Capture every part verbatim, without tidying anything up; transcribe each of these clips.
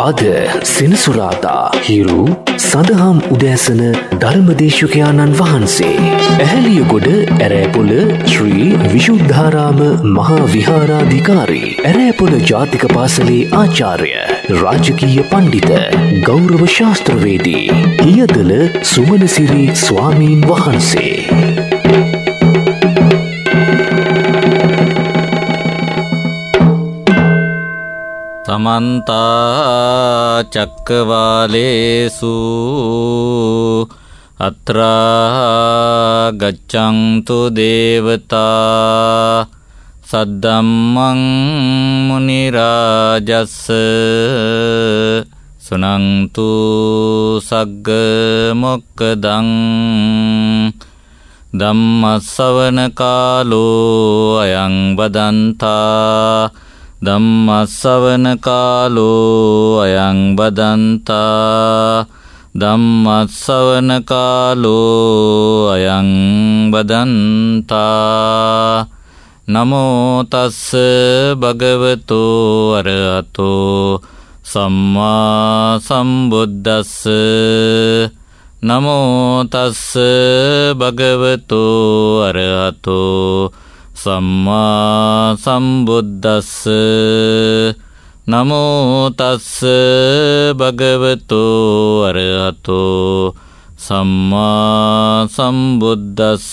අද සෙනසුරාදා හිරු සදහම් උදෑසන ධර්මදේශකයාණන් වහන්සේ ඇහැලියගොඩ ඇරෑපොළ ශ්‍රී විශුද්ධාරාම මහා විහාරාධිකාරී ඇරෑපොළ ජාතික පාසලේ ආචාර්ය රාජකීය පණ්ඩිත ගෞරව ශාස්ත්‍රවේදී හියදල සුමනසිරි ස්වාමීන් වහන්සේ समन्ता चक्रवालेषु अत्रा गच्छन्तु देवता सद्धम्मं मुनिराजस्स सुनन्तु सग्ग मोक्खदं धम्मස්සවන කාලෝ අයං බදන්තා ධම්මස්සවන කාලෝ අයං බදන්තා ධම්මස්සවන කාලෝ අයං බදන්තා නමෝ තස්ස භගවතෝ අරහතෝ සම්මා සම්බුද්දස්ස නමෝ තස්ස භගවතෝ අරහතෝ සම්මා සම්බුද්දස්ස නමෝ තස්ස භගවතෝ අරහතෝ සම්මා සම්බුද්දස්ස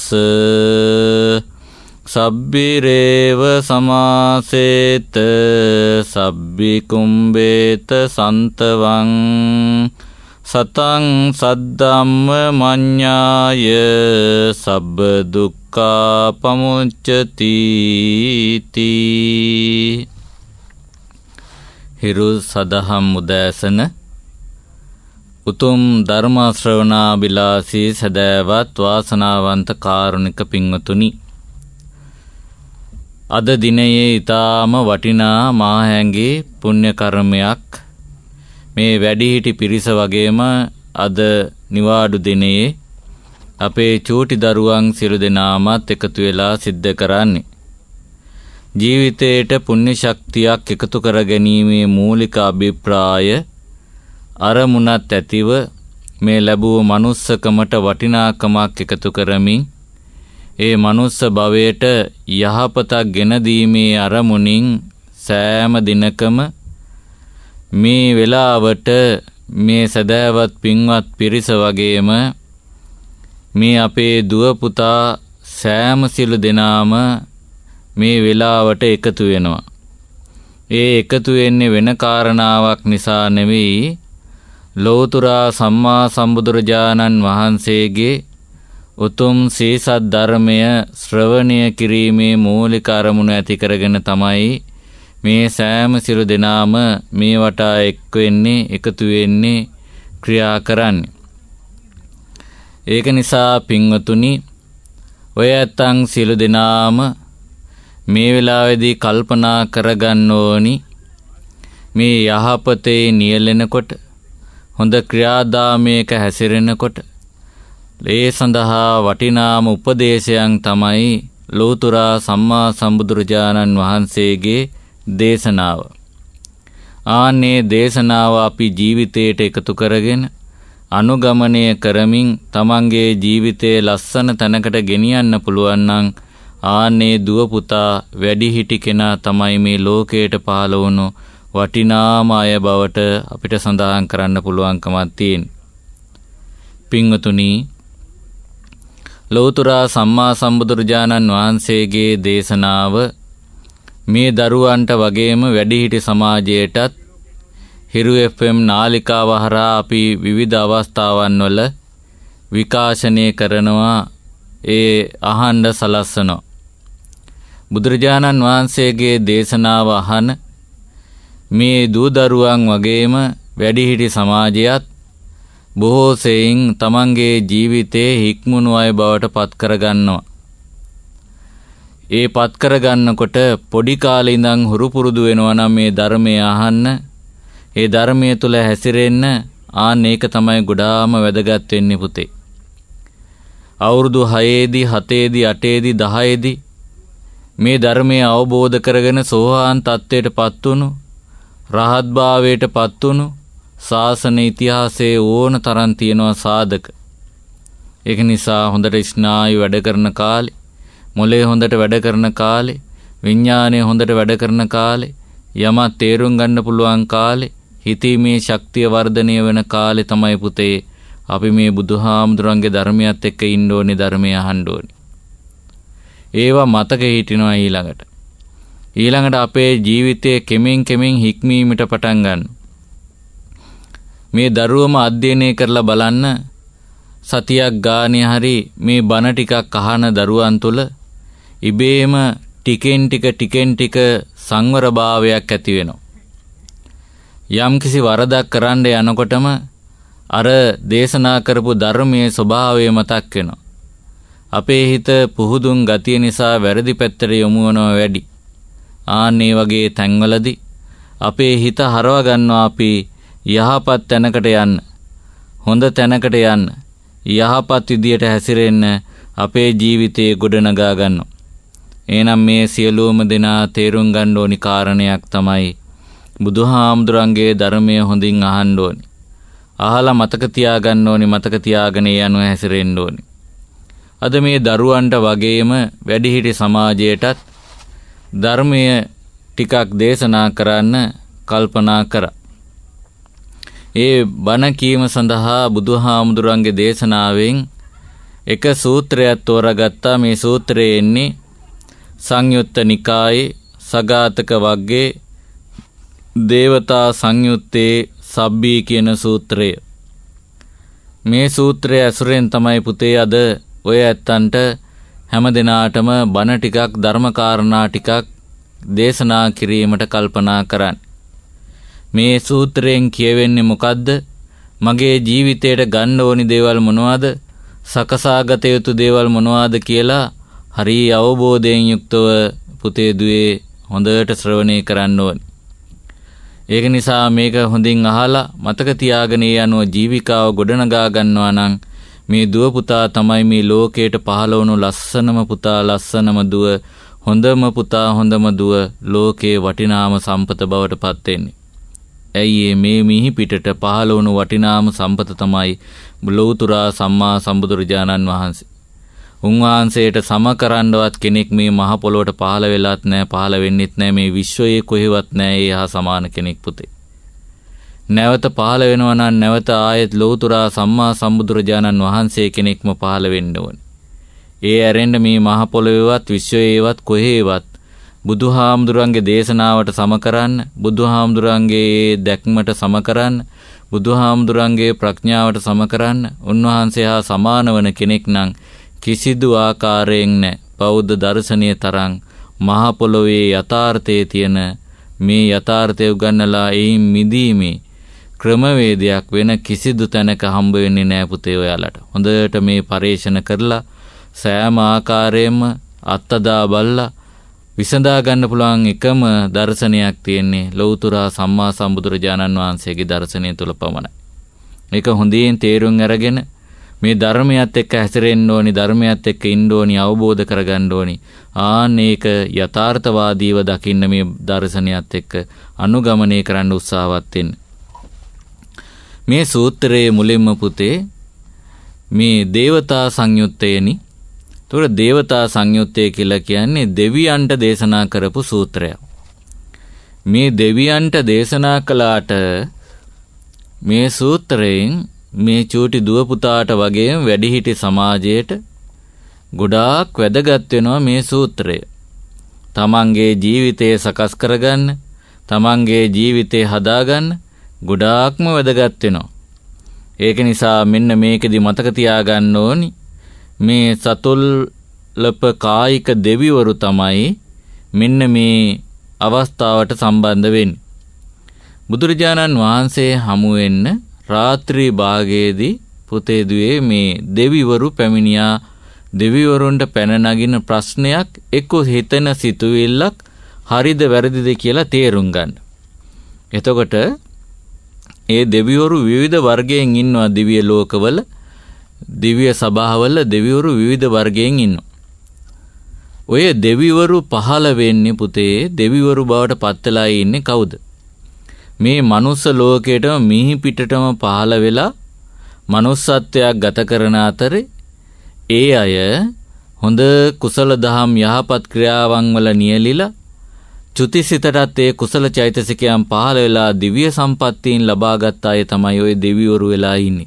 සබ්බිරේව සමාසේත සබ්බි කුම්බේත සන්තවං සතං සද්ධම්ම මඤ්ඤාය සබ්බ දුක්ඛා පමුච්චති තී. හිරු සදහම් උදෑසන උතුම් ධර්ම ශ්‍රවණාබිලාසී සදෑවත් වාසනාවන්ත කාරුණික පින්වතුනි, අද දිනයේ ඊටාම වටිනා මාහැඟේ පුණ්‍ය කර්මයක් මේ වැඩිහිටි පිරිස වගේම අද නිවාඩු දිනයේ අපේ චූටි දරුවන් සියලු දෙනාමත් එකතු වෙලා සිද්ධ කරන්නේ. ජීවිතයට පුණ්‍ය ශක්තියක් එකතු කර ගැනීමේ මූලික අභිප්‍රාය අරමුණත් ඇතිව මේ ලැබුව මනුස්සකමට වටිනාකමක් එකතු කරමින් ඒ මනුස්ස භවයට යහපතක් ගෙන දීමේ අරමුණින් සෑම දිනකම මේ වෙලාවට මේ සදාවත් පින්වත් පිරිස වගේම මේ අපේ දුව පුතා සෑම සිළු දෙනාම මේ වෙලාවට එකතු වෙනවා. ඒ එකතු වෙන්නේ වෙන කාරණාවක් නිසා නෙවෙයි, ලෞතර සම්මා සම්බුදුරජාණන් වහන්සේගේ උතුම් සීසත් ධර්මය ශ්‍රවණය කිරීමේ මූලික අරමුණ ඇති කරගෙන තමයි මේ සෑම සිළු දෙනාම මේ වටා එක් වෙන්නේ, එකතු වෙන්නේ, ක්‍රියා කරන්නේ. ඒක නිසා පින්වතුනි, ඔය ඇත්තන් සියලු දෙනාම මේ වෙලාවේදී කල්පනා කරගන්න ඕනි, මේ යහපතේ නියැලෙනකොට, හොඳ ක්‍රියාදාමයක හැසිරෙනකොට ඒ සඳහා වටිනාම උපදේශයන් තමයි ලෞතර සම්මා සම්බුදුරජාණන් වහන්සේගේ දේශනාව. ආන්නේ දේශනාව අපි ජීවිතයට එකතු කරගෙන අනුගමනය කරමින් තමන්ගේ ජීවිතයේ ලස්සන තැනකට ගෙනියන්න පුළුවන් නම් ආන්නේ දුව පුතා වැඩිහිටි කෙනා තමයි මේ ලෝකයට පහළ වුණු වටිනාම අය බවට අපිට සඳහන් කරන්න පුළුවන්කමක් තියෙනවා. පින්වතුනි, ලෞතර සම්මා සම්බුදුරජාණන් වහන්සේගේ දේශනාව මේ දරුවන්ට වගේම වැඩිහිටි සමාජයටත් හිරු එෆ් එම් නාලිකාව හරහා අපි විවිධ අවස්ථාවන් වල විකාශනය කරනවා, ඒ අහන්න සලස්සනවා. බුදුරජාණන් වහන්සේගේ දේශනාව අහන මේ දූ දරුවන් වගේම වැඩිහිටි සමාජයත් බොහෝ සෙයින් තමන්ගේ ජීවිතයේ හික්මුණු අය බවට පත් කරගන්නවා. ඒ පත් කරගන්නකොට පොඩි කාලේ ඉඳන් හුරු පුරුදු වෙනවා නම් මේ ධර්මය අහන්න, ඒ ධර්මයේ තුල හැසිරෙන්න, ආන්න ඒක තමයි ගොඩාම වැදගත් වෙන්නේ පුතේ. අවුරුදු හයේදී හතේදී අටේදී දහයේදී මේ ධර්මය අවබෝධ කරගෙන සෝවාන් තත්ත්වයට පත් වුණු, රහත් භාවයට පත් වුණු ශාසන ඉතිහාසයේ ඕන තරම් තියෙනවා සාධක. ඒක නිසා හොඳට ස්නායු වැඩ කරන කාලේ, මොලේ හොඳට වැඩ කරන කාලේ, විඥානය හොඳට වැඩ කරන කාලේ, යමක් තේරුම් ගන්න පුළුවන් කාලේ, හිතීමේ ශක්තිය වර්ධනය වෙන කාලේ තමයි පුතේ අපි මේ බුදුහාමුදුරන්ගේ ධර්මයත් එක්ක ඉන්න ඕනේ, ධර්මය අහන්න ඕනේ. ඒවා මතක හිටිනවා ඊළඟට. ඊළඟට අපේ ජීවිතයේ කෙමෙන් කෙමෙන් හික්මීමට පටන් ගන්න. මේ දරුවම අධ්‍යයනය කරලා බලන්න, සතියක් ගානේ හරි මේ බණ ටිකක් අහන දරුවන් තුළ ඉබේම ටිකෙන් ටික ටිකෙන් ටික සංවර භාවයක් ඇති වෙනවා. යම්කිසි වරදක් කරන්න යනකොටම අර දේශනා කරපු ධර්මයේ ස්වභාවය මතක් වෙනවා. අපේ හිත පුහුදුන් ගතිය නිසා වැරදි පැත්තට යොමු වෙනවා වැඩි. ආන්නේ වගේ තැන්වලදී අපේ හිත හරව ගන්නවා අපි යහපත් තැනකට යන්න, හොඳ තැනකට යන්න, යහපත් විදියට හැසිරෙන්න අපේ ජීවිතයේ ගොඩනගා ගන්නවා. එහෙනම් මේ සියලුම දෙනා තේරුම් ගන්න ඕනි කාරණයක් තමයි බුදුහාමුදුරන්ගේ ධර්මය හොඳින් අහන්න ඕනි. අහලා මතක තියාගන්න ඕනි, මතක තියාගෙන යනු හැසිරෙන්න ඕනි. අද මේ දරුවන්ට වගේම වැඩිහිටි සමාජයටත් ධර්මය ටිකක් දේශනා කරන්න කල්පනා කරා. ඒ බණ කීම සඳහා බුදුහාමුදුරන්ගේ දේශනාවෙන් එක සූත්‍රයක් තෝරාගත්තා. මේ සූත්‍රයේ එන්නේ සංයුත්ත නිකායේ සගාතක වග්ගයේ දේවතා සංයුත්තේ සබ්බී කියන සූත්‍රය. මේ සූත්‍රය ඇසුරෙන් තමයි පුතේ අද ඔය ඇත්තන්ට හැම දිනාටම බණ ටිකක්, ධර්මකාරණා ටිකක් දේශනා කිරීමට කල්පනා කරන්න. මේ සූත්‍රයෙන් කියවෙන්නේ මොකද්ද? මගේ ජීවිතයට ගන්න ඕනි දේවල් මොනවද? සකසාගත යුතු දේවල් මොනවද කියලා හරි අවබෝධයෙන් යුක්තව පුතේ දුවේ හොඳට ශ්‍රවණය කරන්න ඕනි. ඒක නිසා මේක හොඳින් අහලා මතක තියාගෙන යන ජීවිකාව ගොඩනගා ගන්නවා නම් මේ දුව පුතා තමයි මේ ලෝකයට පහළ වුණු ලස්සනම පුතා, ලස්සනම දුව, හොඳම පුතා, හොඳම දුව, ලෝකේ වටිනාම සම්පත බවට පත් වෙන්නේ. ඇයි මේ මිහි පිටට පහළ වුණු වටිනාම සම්පත තමයි ලෞතුරා සම්මා සම්බුදුරජාණන් වහන්සේ. උන්වහන්සේට සම කරන්නවත් කෙනෙක් මේ මහ පොළොවට පහළ වෙලත් නැහැ, පහළ වෙන්නෙත් නැහැ. මේ විශ්වයේ කොහෙවත් නැහැ ඒ හා සමාන කෙනෙක් පුතේ. නැවත පහළ වෙනවා නම් නැවත ආයෙත් ලෞතුරා සම්මා සම්බුදුරජාණන් වහන්සේ කෙනෙක්ම පහළ වෙන්න ඕනේ. ඒ ඇරෙන්න මේ මහ පොළොවේවත් විශ්වයේවත් කොහේවත් බුදුහාමුදුරන්ගේ දේශනාවට සම කරන්න, බුදුහාමුදුරන්ගේ දැක්මට සම කරන්න, බුදුහාමුදුරන්ගේ ප්‍රඥාවට සම කරන්න උන්වහන්සේ හා සමාන වන කෙනෙක් නම් කිසිදු ආකාරයෙන් නැ. බෞද්ධ දර්ශනීය තරම් මහ පොළොවේ යථාර්ථයේ තියෙන මේ යථාර්ථය උගන්නලා එයින් මිදීමේ ක්‍රමවේදයක් වෙන කිසිදු තැනක හම්බ වෙන්නේ නැහැ පුතේ ඔයාලට. හොඳට මේ පරීක්ෂණ කරලා සෑම ආකාරයෙන්ම අත්දා බලලා විසඳා ගන්න පුළුවන් එකම දර්ශනයක් තියෙන්නේ ලෞතුරා සම්මා සම්බුදුරජාණන් වහන්සේගේ දර්ශනය තුල පමණයි. මේක හොඳින් තේරුම් අරගෙන මේ ධර්මයත් එක්ක හැසිරෙන්න ඕනි, ධර්මයත් එක්ක ඉන්න ඕනි, අවබෝධ කරගන්න ඕනි. ආන්න ඒක යථාර්ථවාදීව දකින්න මේ දර්ශනයත් එක්ක අනුගමනය කරන්න උත්සාහවත් වෙන්න. මේ සූත්‍රයේ මුලින්ම පුතේ මේ දේවතා සංයුත්තේනි. ඒතොර දේවතා සංයුත්තේ කියලා කියන්නේ දෙවියන්ට දේශනා කරපු සූත්‍රයක්. මේ දෙවියන්ට දේශනා කළාට මේ සූත්‍රයෙන් මේ චූටි දුව පුතාට වගේම වැඩිහිටි සමාජයට ගොඩාක් වැදගත් වෙනවා මේ සූත්‍රය. තමන්ගේ ජීවිතය සකස් කරගන්න, තමන්ගේ ජීවිතය හදාගන්න ගොඩාක්ම වැදගත් වෙනවා. ඒක නිසා මෙන්න මේකෙදි මතක තියාගන්න ඕනි මේ සතුල්ලප කායික දෙවිවරු තමයි මෙන්න මේ අවස්ථාවට සම්බන්ධ වෙන්නේ. බුදුරජාණන් වහන්සේ හමු වෙන්න රාත්‍රී භාගයේදී පුතේ දුවේ මේ දෙවිවරු පැමිණියා. දෙවිවරුන්ට පැන නගින ප්‍රශ්නයක් එක්ක හිතන සිතුවිල්ලක් හරිද වැරදිද කියලා තේරුම් ගන්න. එතකොට ඒ දෙවිවරු විවිධ වර්ගයෙන් ඉන්නවා. දිව්‍ය ලෝකවල, දිව්‍ය සභාවල දෙවිවරු විවිධ වර්ගයෙන් ඉන්නවා. ඔය දෙවිවරු පහළ වෙන්නේ පුතේ දෙවිවරු බවට පත් වෙලා ඉන්නේ කවුද? මේ මනුස්ස ලෝකයට මිහි පිටටම පහළ වෙලා මනුස්සත්වයක් ගත කරන අතරේ ඒ අය හොඳ කුසල දහම් යහපත් ක්‍රියාවන් වල නියැලිලා චුතිසිතටත් ඒ කුසල චෛතසිකයන් පහළ වෙලා දිව්‍ය සම්පත්තීන් ලබාගත් අය තමයි ওই දෙවිවරු වෙලා ඉන්නේ.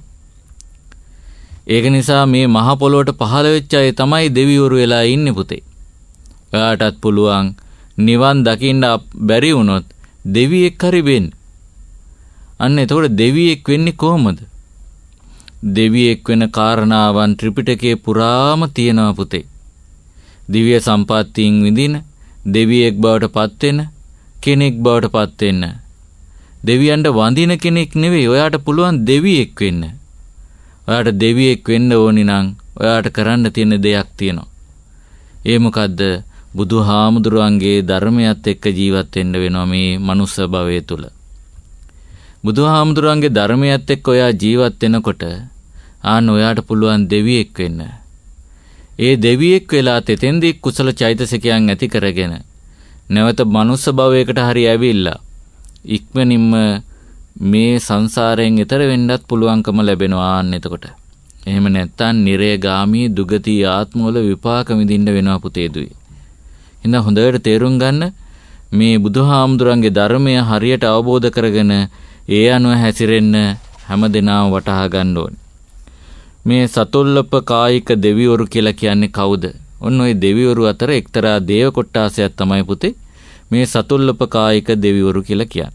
ඒක නිසා මේ මහ පොළොවට පහළ වෙච්ච අය තමයි දෙවිවරු වෙලා ඉන්නේ පුතේ. ඔයාටත් පුළුවන් නිවන් දකින්න බැරි වුණොත් දෙවියෙක් හරි වෙන්න. අන්න එතකොට දෙවියෙක් වෙන්නේ කොහොමද? දෙවියෙක් වෙන කාරණාවන් ත්‍රිපිටකයේ පුරාම තියෙනවා පුතේ. දිව්‍ය සම්පත්තීන් විඳින දෙවියෙක් බවට පත් වෙන කෙනෙක් බවට පත් වෙන්න. දෙවියන්ට වඳින කෙනෙක් නෙවෙයි, ඔයාට පුළුවන් දෙවියෙක් වෙන්න. ඔයාට දෙවියෙක් වෙන්න ඕනි නම් ඔයාට කරන්න තියෙන දෙයක් තියෙනවා. ඒ මොකද්ද? බුදුහාමුදුරන්ගේ ධර්මයත් එක්ක ජීවත් වෙන්න වෙනවා මේ මනුස්ස භවය තුල. බුදුහාමුදුරන්ගේ ධර්මයත් එක්ක ඔයා ජීවත් වෙනකොට ආන්න ඔයාට පුළුවන් දෙවියෙක් වෙන්න. ඒ දෙවියෙක් වෙලා තෙතෙන්දී කුසල චෛතසිකයන් ඇති කරගෙන නැවත මනුස්ස භවයකට හරි ඇවිල්ලා ඉක්මනින්ම මේ සංසාරයෙන් එතර වෙන්නත් පුළුවන්කම ලැබෙනවා. ආන්න එතකොට එහෙම නැත්තම් නිරේගාමී දුගති ආත්මවල විපාක විඳින්න වෙනවා පුතේ දුවේ. එහෙනම් හොඳට තේරුම් ගන්න මේ බුදුහාමුදුරන්ගේ ධර්මය හරියට අවබෝධ කරගෙන ඒ අනුව හැසිරෙන්න හැමදෙනාම වටහා ගන්න ඕනේ. මේ සතුල්ලප කායික දෙවිවරු කියලා කියන්නේ කවුද? ඔන්න ඔය දෙවිවරු අතර එක්තරා දේව කොට්ටාසයක් තමයි පුතේ මේ සතුල්ලප කායික දෙවිවරු කියලා කියන්නේ.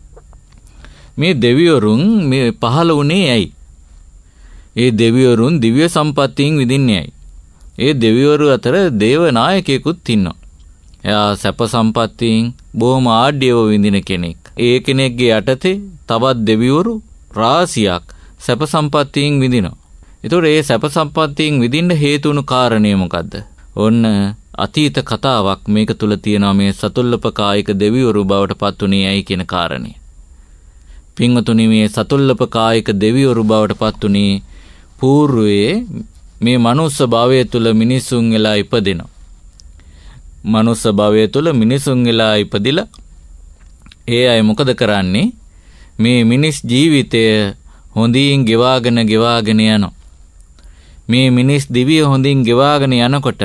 මේ දෙවිවරුන් මේ පහළ වුණේ ඇයි? ඒ දෙවිවරුන් දිව්‍ය සම්පත්තීන් විඳින්නේ ඇයි? ඒ දෙවිවරු අතර දේව නායකයෙකුත් ඉන්නවා. එයා සැප සම්පත්තීන් බොහොම ආඩ්‍යව විඳින කෙනෙක්. ඒ කෙනෙක්ගේ යටතේ තවත් දෙවිවරු රාශියක් සැප සම්පත්තීන් විඳිනවා. ඒතකොට ඒ සැප සම්පත්තීන් විඳින්න හේතු වුණු කාරණේ මොකද්ද? ඔන්න අතීත කතාවක් මේක තුල තියෙනවා. මේ සතුල්ලප කායික දෙවිවරු බවට පත් උනේ ඇයි කියන කාරණේ. පින්වතුනි, මේ සතුල්ලප කායික දෙවිවරු බවට පත් උනේ పూర్වයේ මේ මනුස්ස භවය තුල මිනිසුන් වෙලා ඉපදෙනවා. මනුස්ස භවය තුල මිනිසුන් වෙලා ඉපදිලා ඒ අය මොකද කරන්නේ? මේ මිනිස් ජීවිතය හොඳින් ගෙවාගෙන ගෙවාගෙන යනවා. මේ මිනිස් දිවිය හොඳින් ගෙවාගෙන යනකොට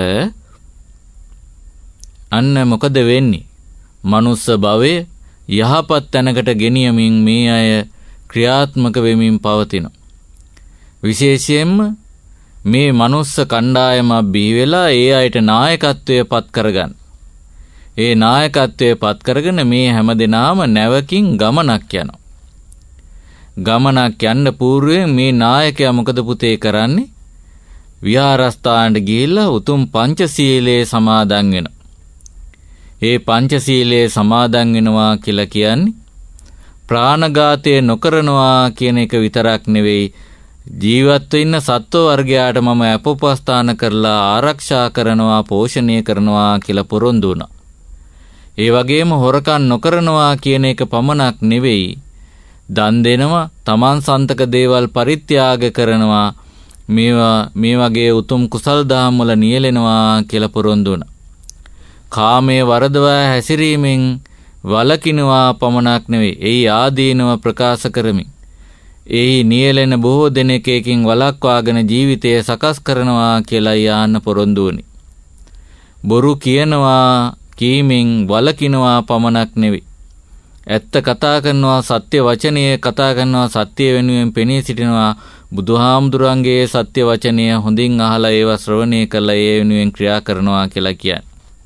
අන්න මොකද වෙන්නේ? මනුස්ස භවය යහපත් තැනකට ගෙනියමින් මේ අය ක්‍රියාත්මක වෙමින් පවතිනවා. විශේෂයෙන්ම මේ මනුස්ස කණ්ඩායම බිහි වෙලා ඒ අයට නායකත්වය පත් කරගන්න. ඒ නායකත්වය පත් කරගෙන මේ හැමදෙනාම නැවකින් ගමනක් යනවා. ගමනක් යන්න పూర్වයෙන් මේ නායකයා මොකද පුතේ කරන්නේ? විහාරස්ථානට ගිහිල්ලා උතුම් පංචශීලයේ සමාදන් වෙනවා. ඒ පංචශීලයේ සමාදන් වෙනවා කියලා කියන්නේ ප්‍රාණඝාතය නොකරනවා කියන එක විතරක් නෙවෙයි, ජීවත් වෙන්න සත්ව වර්ගයාට මම අපෝපස්ථාන කරලා ආරක්ෂා කරනවා, පෝෂණය කරනවා කියලා පොරොන්දු වුණා. ඒ වගේම හොරකම් නොකරනවා කියන එක පමණක් නෙවෙයි, දන් දෙනවා, තමන් සන්තක දේවල් පරිත්‍යාග කරනවා, මේවා මේ වගේ උතුම් කුසල් දහම් වල නියැලෙනවා කියලා පොරොන්දු වුණා. කාමයේ වරදවා හැසිරීමෙන් වළකිනවා පමණක් නෙවෙයි, එයි ආදීනව ප්‍රකාශ කරමින් එයි නියැලෙන බොහෝ දෙනෙක්ගෙන් වළක්වාගෙන ජීවිතය සකස් කරනවා කියලා යාන්න පොරොන්දු වුණි. බොරු කියනවා, කීමෙන් වළකිනවා පමණක් නෙවෙයි, ඇත්ත කතා කරනවා, සත්‍ය වචනය කතා කරනවා, සත්‍ය වෙනුවෙන් පෙනී සිටිනවා, බුදුහාමුදුරන්ගේ සත්‍ය වචනය හොඳින් අහලා ඒවා ශ්‍රවණය කරලා ඒ වෙනුවෙන් ක්‍රියා කරනවා කියලා කියන්නේ.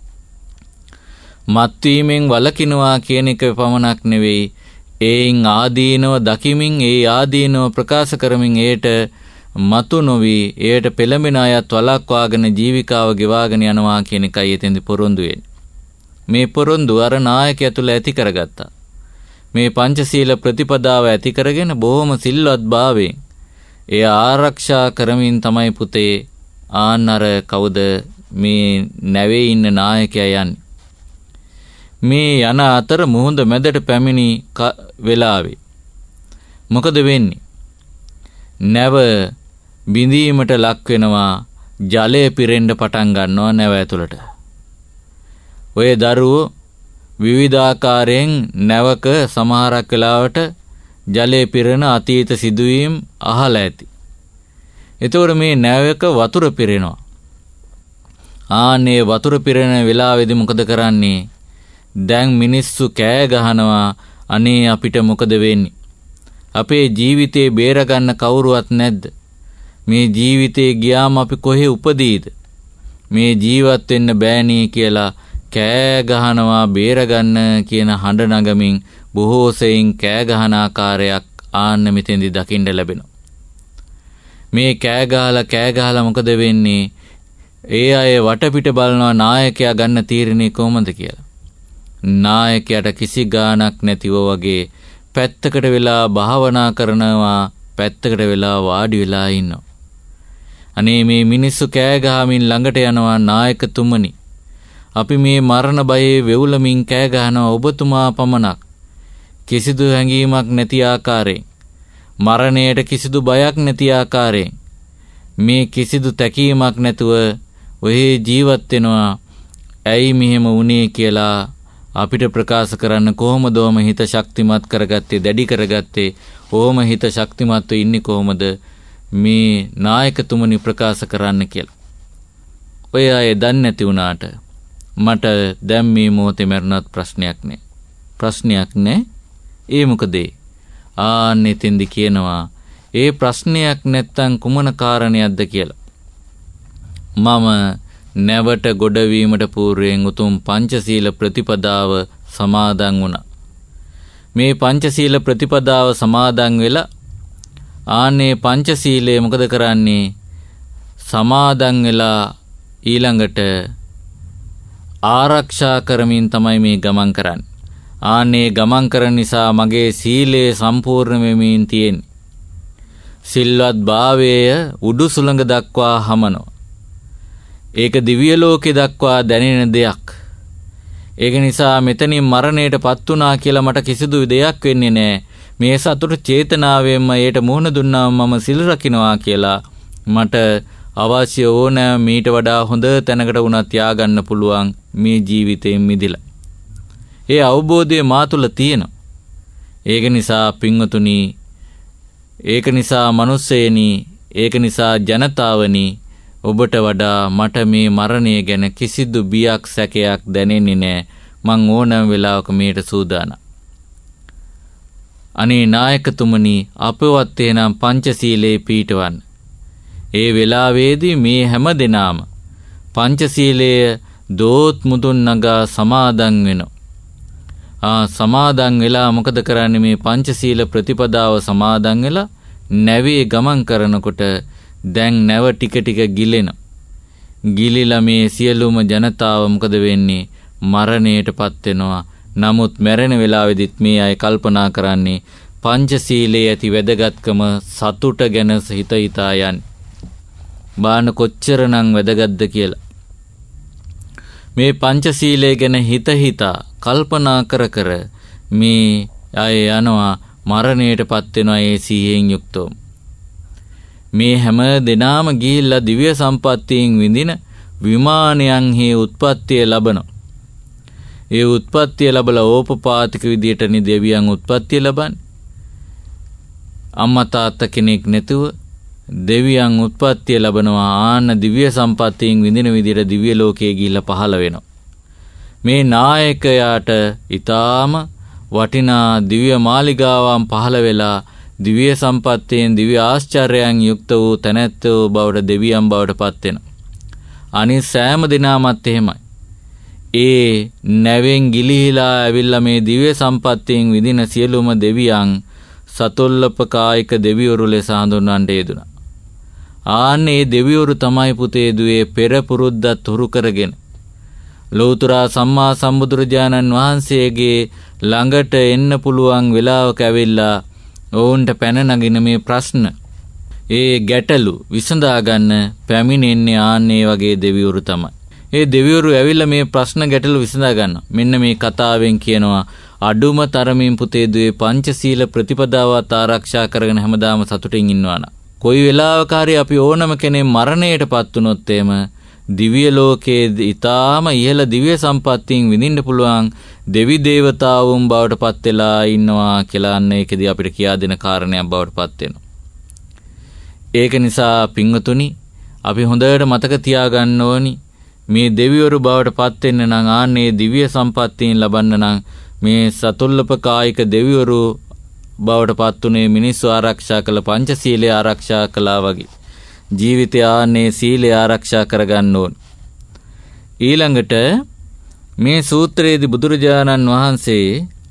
මත්වීමෙන් වළකිනවා කියන එක පමණක් නෙවෙයි, ඒයින් ආදීනව දකිමින් ඒ ආදීනව ප්‍රකාශ කරමින් ඒට මතු නොවි ඒට පෙළඹෙන අයත් වළක්වාගෙන ජීවිකාව ගෙවාගෙන යනවා කියන එකයි එතෙන්දි පොරොන්දු වෙන්නේ. මේ පොරොන්දු අර නායකයා තුල ඇති කරගත්තා. මේ පංචශීල ප්‍රතිපදාව ඇති කරගෙන බොහොම සිල්වත් භාවයෙන් ඒ ආරක්ෂා කරමින් තමයි පුතේ ආන්නර කවුද මේ නැවේ ඉන්න නායකයා යන්නේ. මේ යන අතර මුහුද මැදට පැමිණි වෙලාවේ මොකද වෙන්නේ? නැව බිඳීමට ලක් වෙනවා, ජලය පිරෙන්න පටන් ගන්නවා නැව ඇතුළට. ඔය දරුවෝ විවිධාකාරයෙන් නැවක සමහරක් වෙලාවට ජලයේ පිරෙන අතීත සිදුවීම් අහලා ඇති. එතකොට මේ නැවක වතුර පිරෙනවා. ආනේ වතුර පිරෙන වෙලාවේදී මොකද කරන්නේ? දැන් මිනිස්සු කෑ ගහනවා අනේ අපිට මොකද වෙන්නේ? අපේ ජීවිතේ බේරගන්න කවුරුවත් නැද්ද? මේ ජීවිතේ ගියාම අපි කොහේ උපදීද? මේ ජීවත් වෙන්න බෑනේ කියලා කෑ ගහනවා බේරගන්න කියන හඬ නගමින් බොහෝ සෙයින් කෑ ගහන ආකාරයක් ආන්න මෙතෙන්දි දකින්න ලැබෙනවා. මේ කෑ ගහලා කෑ ගහලා මොකද වෙන්නේ? ඒ අය වටපිට බලනවා නායකයා ගන්න තීරණේ කොහොමද කියලා. නායකයාට කිසි ගාණක් නැතිව වගේ පැත්තකට වෙලා භාවනා කරනවා, පැත්තකට වෙලා වාඩි වෙලා ඉන්නවා. අනේ මේ මිනිස්සු කෑ ගහමින් ළඟට යනවා නායකතුමනි. අපි මේ මරණ බයේ වෙවුලමින් කෑ ගහනවා ඔබතුමා පමණක්. කිසිදු හැඟීමක් නැති ආකාරයෙන්, මරණයට කිසිදු බයක් නැති ආකාරයෙන්, මේ කිසිදු තැකීමක් නැතුව ඔහි ජීවත් වෙනවා. ඇයි මෙහෙම වුනේ කියලා අපිට ප්‍රකාශ කරන්න කොහොමද ඔහම හිත ශක්තිමත් කරගත්තේ, දැඩි කරගත්තේ? ඔහම හිත ශක්තිමත්ව ඉන්නේ කොහොමද මේ නායකතුමනි ප්‍රකාශ කරන්න කියලා. ඔය අය දන්නේ නැති වුණාට මට දැන් මේ මොහොතේ මරණත් ප්‍රශ්නයක් නෑ. ප්‍රශ්නයක් නෑ. ඒ මොකද? ආන්නේ තින්දි කියනවා ඒ ප්‍රශ්නයක් නැත්තම් කුමන කාරණයක්ද කියලා. මම නැවට ගොඩවීමට పూర్වයෙන් උතුම් පංචශීල ප්‍රතිපදාව සමාදන් වුණා. මේ පංචශීල ප්‍රතිපදාව සමාදන් වෙලා ආනේ පංචශීලයේ මොකද කරන්නේ? සමාදන් වෙලා ඊළඟට ආරක්ෂා කරමින් තමයි මේ ගමන් කරන්නේ. ආනේ ගමන් කරන නිසා මගේ සීලය සම්පූර්ණ වෙමින් තියෙන්නේ. සිල්වත් භාවය උඩු සුළඟ දක්වා හමනවා. ඒක දිව්‍ය ලෝකේ දක්වා දැනෙන දෙයක්. ඒක නිසා මෙතනින් මරණයටපත් වුණා කියලා මට කිසිදු දෙයක් වෙන්නේ නැහැ. මේ සතුට චේතනාවෙන්ම ඒට මුහුණ දුන්නාම මම සිල් රකින්නවා කියලා මට අවශ්‍ය ඕන මීට වඩා හොඳ තැනකට වුණා තියාගන්න පුළුවන් මේ ජීවිතයෙන් මිදිලා. ඒ අවබෝධය මා තුළ තියෙනවා. ඒක නිසා පින්වතුනි, ඒක නිසා මනුස්සයනි, ඒක නිසා ජනතාවනි, ඔබට වඩා මට මේ මරණය ගැන කිසිදු බියක් සැකයක් දැනෙන්නේ නැහැ. මං ඕනම වෙලාවක මේට සූදානම්. අනේ නායකතුමනි, අපවත් එනම් පංචශීලයේ පීඨවන්න. ඒ වෙලාවේදී මේ හැම දිනාම පංචශීලයේ දෝත් මුදුන් නගා සමාදන් වෙනවා. ආ සමාදන් වෙලා මොකද කරන්නේ? මේ පංචශීල ප්‍රතිපදාව සමාදන් වෙලා නැවේ ගමන් කරනකොට දැන් නැව ටික ටික ගිලෙනවා. ගිලිලා මේ සියලුම ජනතාව මොකද වෙන්නේ? මරණයටපත් වෙනවා. නමුත් මැරෙන වෙලාවෙදිත් මේ අය කල්පනා කරන්නේ පංචශීලයේ ඇති වැදගත්කම, සතුට ගැන හිත හිතා යන්නේ. බාන කොච්චරනම් වැදගත්ද කියලා. මේ පංචශීලයේ ගැන හිත හිතා කල්පනා කර කර මේ අය යනවා මරණයටපත් වෙනවා ඒ සීයෙන් යුක්තව. මේ හැම දිනාම ගිහිල්ලා දිව්‍ය සම්පත්තියෙන් විඳින විමානයන්හි උත්පත්තිය ලබනවා. ඒ උත්පත්තිය ලැබලා ඕපපාතික විදියටනේ දෙවියන් උත්පත්තිය ලබන්නේ. අම්මා තාත්තා කෙනෙක් නැතුව දෙවියන් උත්පත්තිය ලැබනවා. ආන්න දිව්‍ය සම්පත්තියෙන් විඳින විදියට දිව්‍ය ලෝකයේ ගිහිල්ලා පහළ වෙනවා. මේ නායකයාට ඊටාම වටිනා දිව්‍ය මාලිගාවන් පහළ වෙලා දිව්‍ය සම්පත්තියෙන් දිව්‍ය ආශ්චර්යයන් යුක්ත වූ තැනැත්තෝ බවට දෙවියන් බවට පත් වෙනවා. අනිත් සෑම දිනාමත් එහෙමයි. ඒ නැවෙන් ගිලිහිලා ඇවිල්ලා මේ දිව්‍ය සම්පත්තියෙන් විඳින සියලුම දෙවියන් සතොල්ලපකායික දෙවිවරු ලෙස හඳුන්වන්නට යෙදුණා. ආන්නේ දෙවිවරු තමයි පුතේ දුවේ පෙර පුරුද්දත් හුරු කරගෙන ලෞතර සම්මා සම්බුදුරජාණන් වහන්සේගේ ළඟට එන්න පුළුවන් වෙලාවක ඇවිල්ලා ඔවුන්ට පැන නගින මේ ප්‍රශ්න, ඒ ගැටලු විසඳා ගන්න පැමිණෙන්නේ ආන්නේ වගේ දෙවිවරු තමයි. ඒ දෙවිවරු ඇවිල්ලා මේ ප්‍රශ්න ගැටලු විසඳා ගන්නවා. මෙන්න මේ කතාවෙන් කියනවා අඩුම තරමින් පුතේ දුවේ පංචශීල ප්‍රතිපදාවත් ආරක්ෂා කරගෙන හැමදාම සතුටින් ඉන්නවනම් කොයි වෙලාවක හරි අපි ඕනම කෙනෙක් මරණයටපත් වුණොත් එම දිව්‍ය ලෝකයේ ඊටාම ඉහළ දිව්‍ය සම්පත්තියෙන් විඳින්න පුළුවන් දෙවි දේවතාවුන් බවට පත් වෙලා ඉන්නවා කියලා අන්න ඒකදී අපිට කියා දෙන කාරණයක් බවට පත් වෙනවා. ඒක නිසා පින්වතුනි අපි හොඳට මතක තියාගන්න ඕනි මේ දෙවිවරු බවට පත් වෙන්න නම් ආන්නේ දිව්‍ය සම්පත්තියෙන් ලබන්න නම් මේ සතුල්ලපකායික දෙවිවරු බවට පත් උනේ මිනිස්සු ආරක්ෂා කළ පංචශීලය ආරක්ෂා කළා වගේ ජීවිතය ආන්නේ සීලය ආරක්ෂා කරගන්න ඕන. ඊළඟට මේ සූත්‍රයේදී බුදුරජාණන් වහන්සේ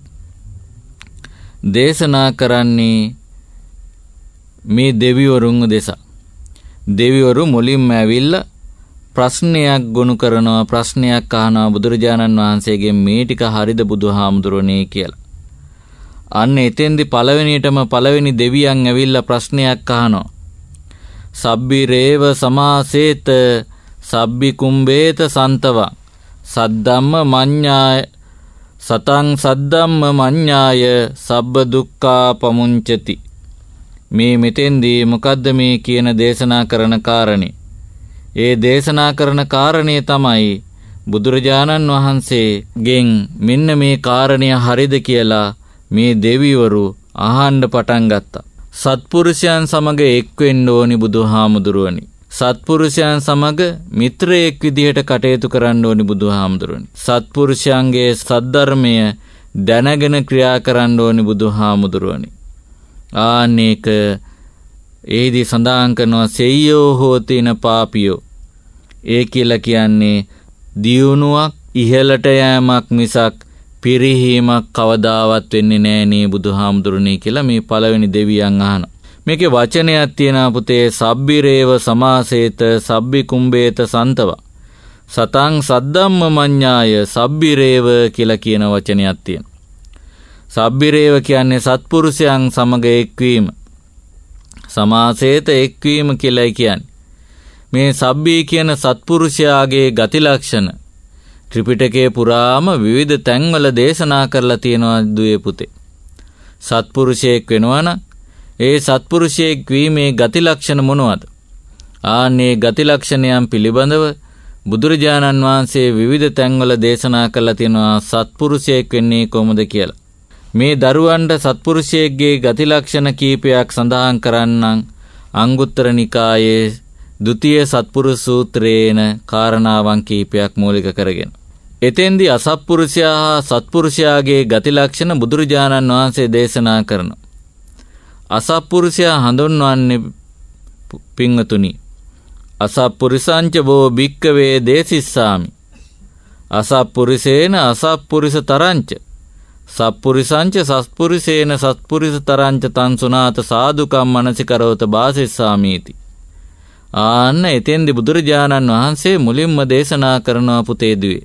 දේශනා කරන්නේ මේ දෙවිවරුන් දෙසා. දෙවිවරු මුලින්ම ඇවිල්ලා ප්‍රශ්නයක් ගොනු කරනවා, ප්‍රශ්නයක් අහනවා බුදුරජාණන් වහන්සේගෙන් මේ ටික හරිද බුදුහාමුදුරනේ කියලා. අන්න එතෙන්දි පළවෙනියටම පළවෙනි දෙවියන් ඇවිල්ලා ප්‍රශ්නයක් අහනවා. සබ්බි රේව සමාසේත සබ්බි කුම්බේත සන්තව සද්දම්ම මඤ්ඤාය සතං සද්දම්ම මඤ්ඤාය සබ්බ දුක්ඛා පමුංචති. මේ මෙතෙන්දී මොකද්ද මේ කියන දේශනා කරන කාරණේ? ඒ දේශනා කරන කාරණේ තමයි බුදුරජාණන් වහන්සේගෙන් මෙන්න මේ කාරණය හරිද කියලා මේ දෙවිවරු අහන්න පටන් ගත්තා. සත්පුරුෂයන් සමග එක් වෙන්න ඕනි බුදුහාමුදුරුවනි. සත්පුරුෂයන් සමග මිත්‍රයෙක් විදිහට කටයුතු කරන්න ඕනි බුදුහාමුදුරුවනි. සත්පුරුෂයන්ගේ සද්ධර්මය දැනගෙන ක්‍රියා කරන්න ඕනි බුදුහාමුදුරුවනි. ආනේක ඒදී සඳහන් කරනවා සෙය්‍යෝ හෝතින පාපියෝ. ඒ කියලා කියන්නේ දියුණුවක් ඉහළට යෑමක් මිසක් පිරිහීමක් කවදාවත් වෙන්නේ නෑ නේ බුදුහාමුදුරනේ කියලා මේ පළවෙනි දෙවියන් අහන. මේකේ වචනයක් තියෙනවා පුතේ සබ්බිරේව සමාසේත සබ්බි කුම්බේත සන්තව සතං සද්දම්ම මඤ්ඤාය සබ්බිරේව කියලා කියන වචනයක් තියෙනවා. සබ්බිරේව කියන්නේ සත්පුරුෂයන් සමග එක්වීම. සමාසේත එක්වීම කියලායි කියන්නේ. මේ සබ්බී කියන සත්පුරුෂයාගේ ගති ලක්ෂණ ත්‍රිපිටකයේ පුරාම විවිධ තැන්වල දේශනා කරලා තියෙනවා දුවේ පුතේ. සත්පුරුෂයෙක් වෙනවා නම් ඒ සත්පුරුෂයෙක් වීමේ ගති ලක්ෂණ මොනවද? ආන්නේ ගති ලක්ෂණයන් පිළිබඳව බුදුරජාණන් වහන්සේ විවිධ තැන්වල දේශනා කරලා තියෙනවා සත්පුරුෂයෙක් වෙන්නේ කොහොමද කියලා. මේ දරුවන්ට සත්පුරුෂයෙක්ගේ ගති ලක්ෂණ කීපයක් සඳහන් කරන්නම් අංගුත්තර නිකායේ ද්විතීය සත්පුරුෂ සූත්‍රයේන කාරණාවන් කීපයක් මූලික කරගෙන. එතෙන්දී අසත්පුරුෂයා හා සත්පුරුෂයාගේ ගති ලක්ෂණ බුදුරජාණන් වහන්සේ දේශනා කරනවා. අසත්පුරුෂයා හඳුන්වන්නේ පින්වතුනි අසත්පුරුෂංච වෝ භික්ඛවේ දේසිස්සාමි අසත්පුරුෂේන අසත්පුරුෂතරංච සත්පුරුෂංච සත්පුරුෂේන සත්පුරුෂතරංච තං සුනාත සාදුකම් මනසිකරවත බාසිස්සාමීති. ආන්න එතෙන්දී බුදුරජාණන් වහන්සේ මුලින්ම දේශනා කරනවා පුතේ දුවේ.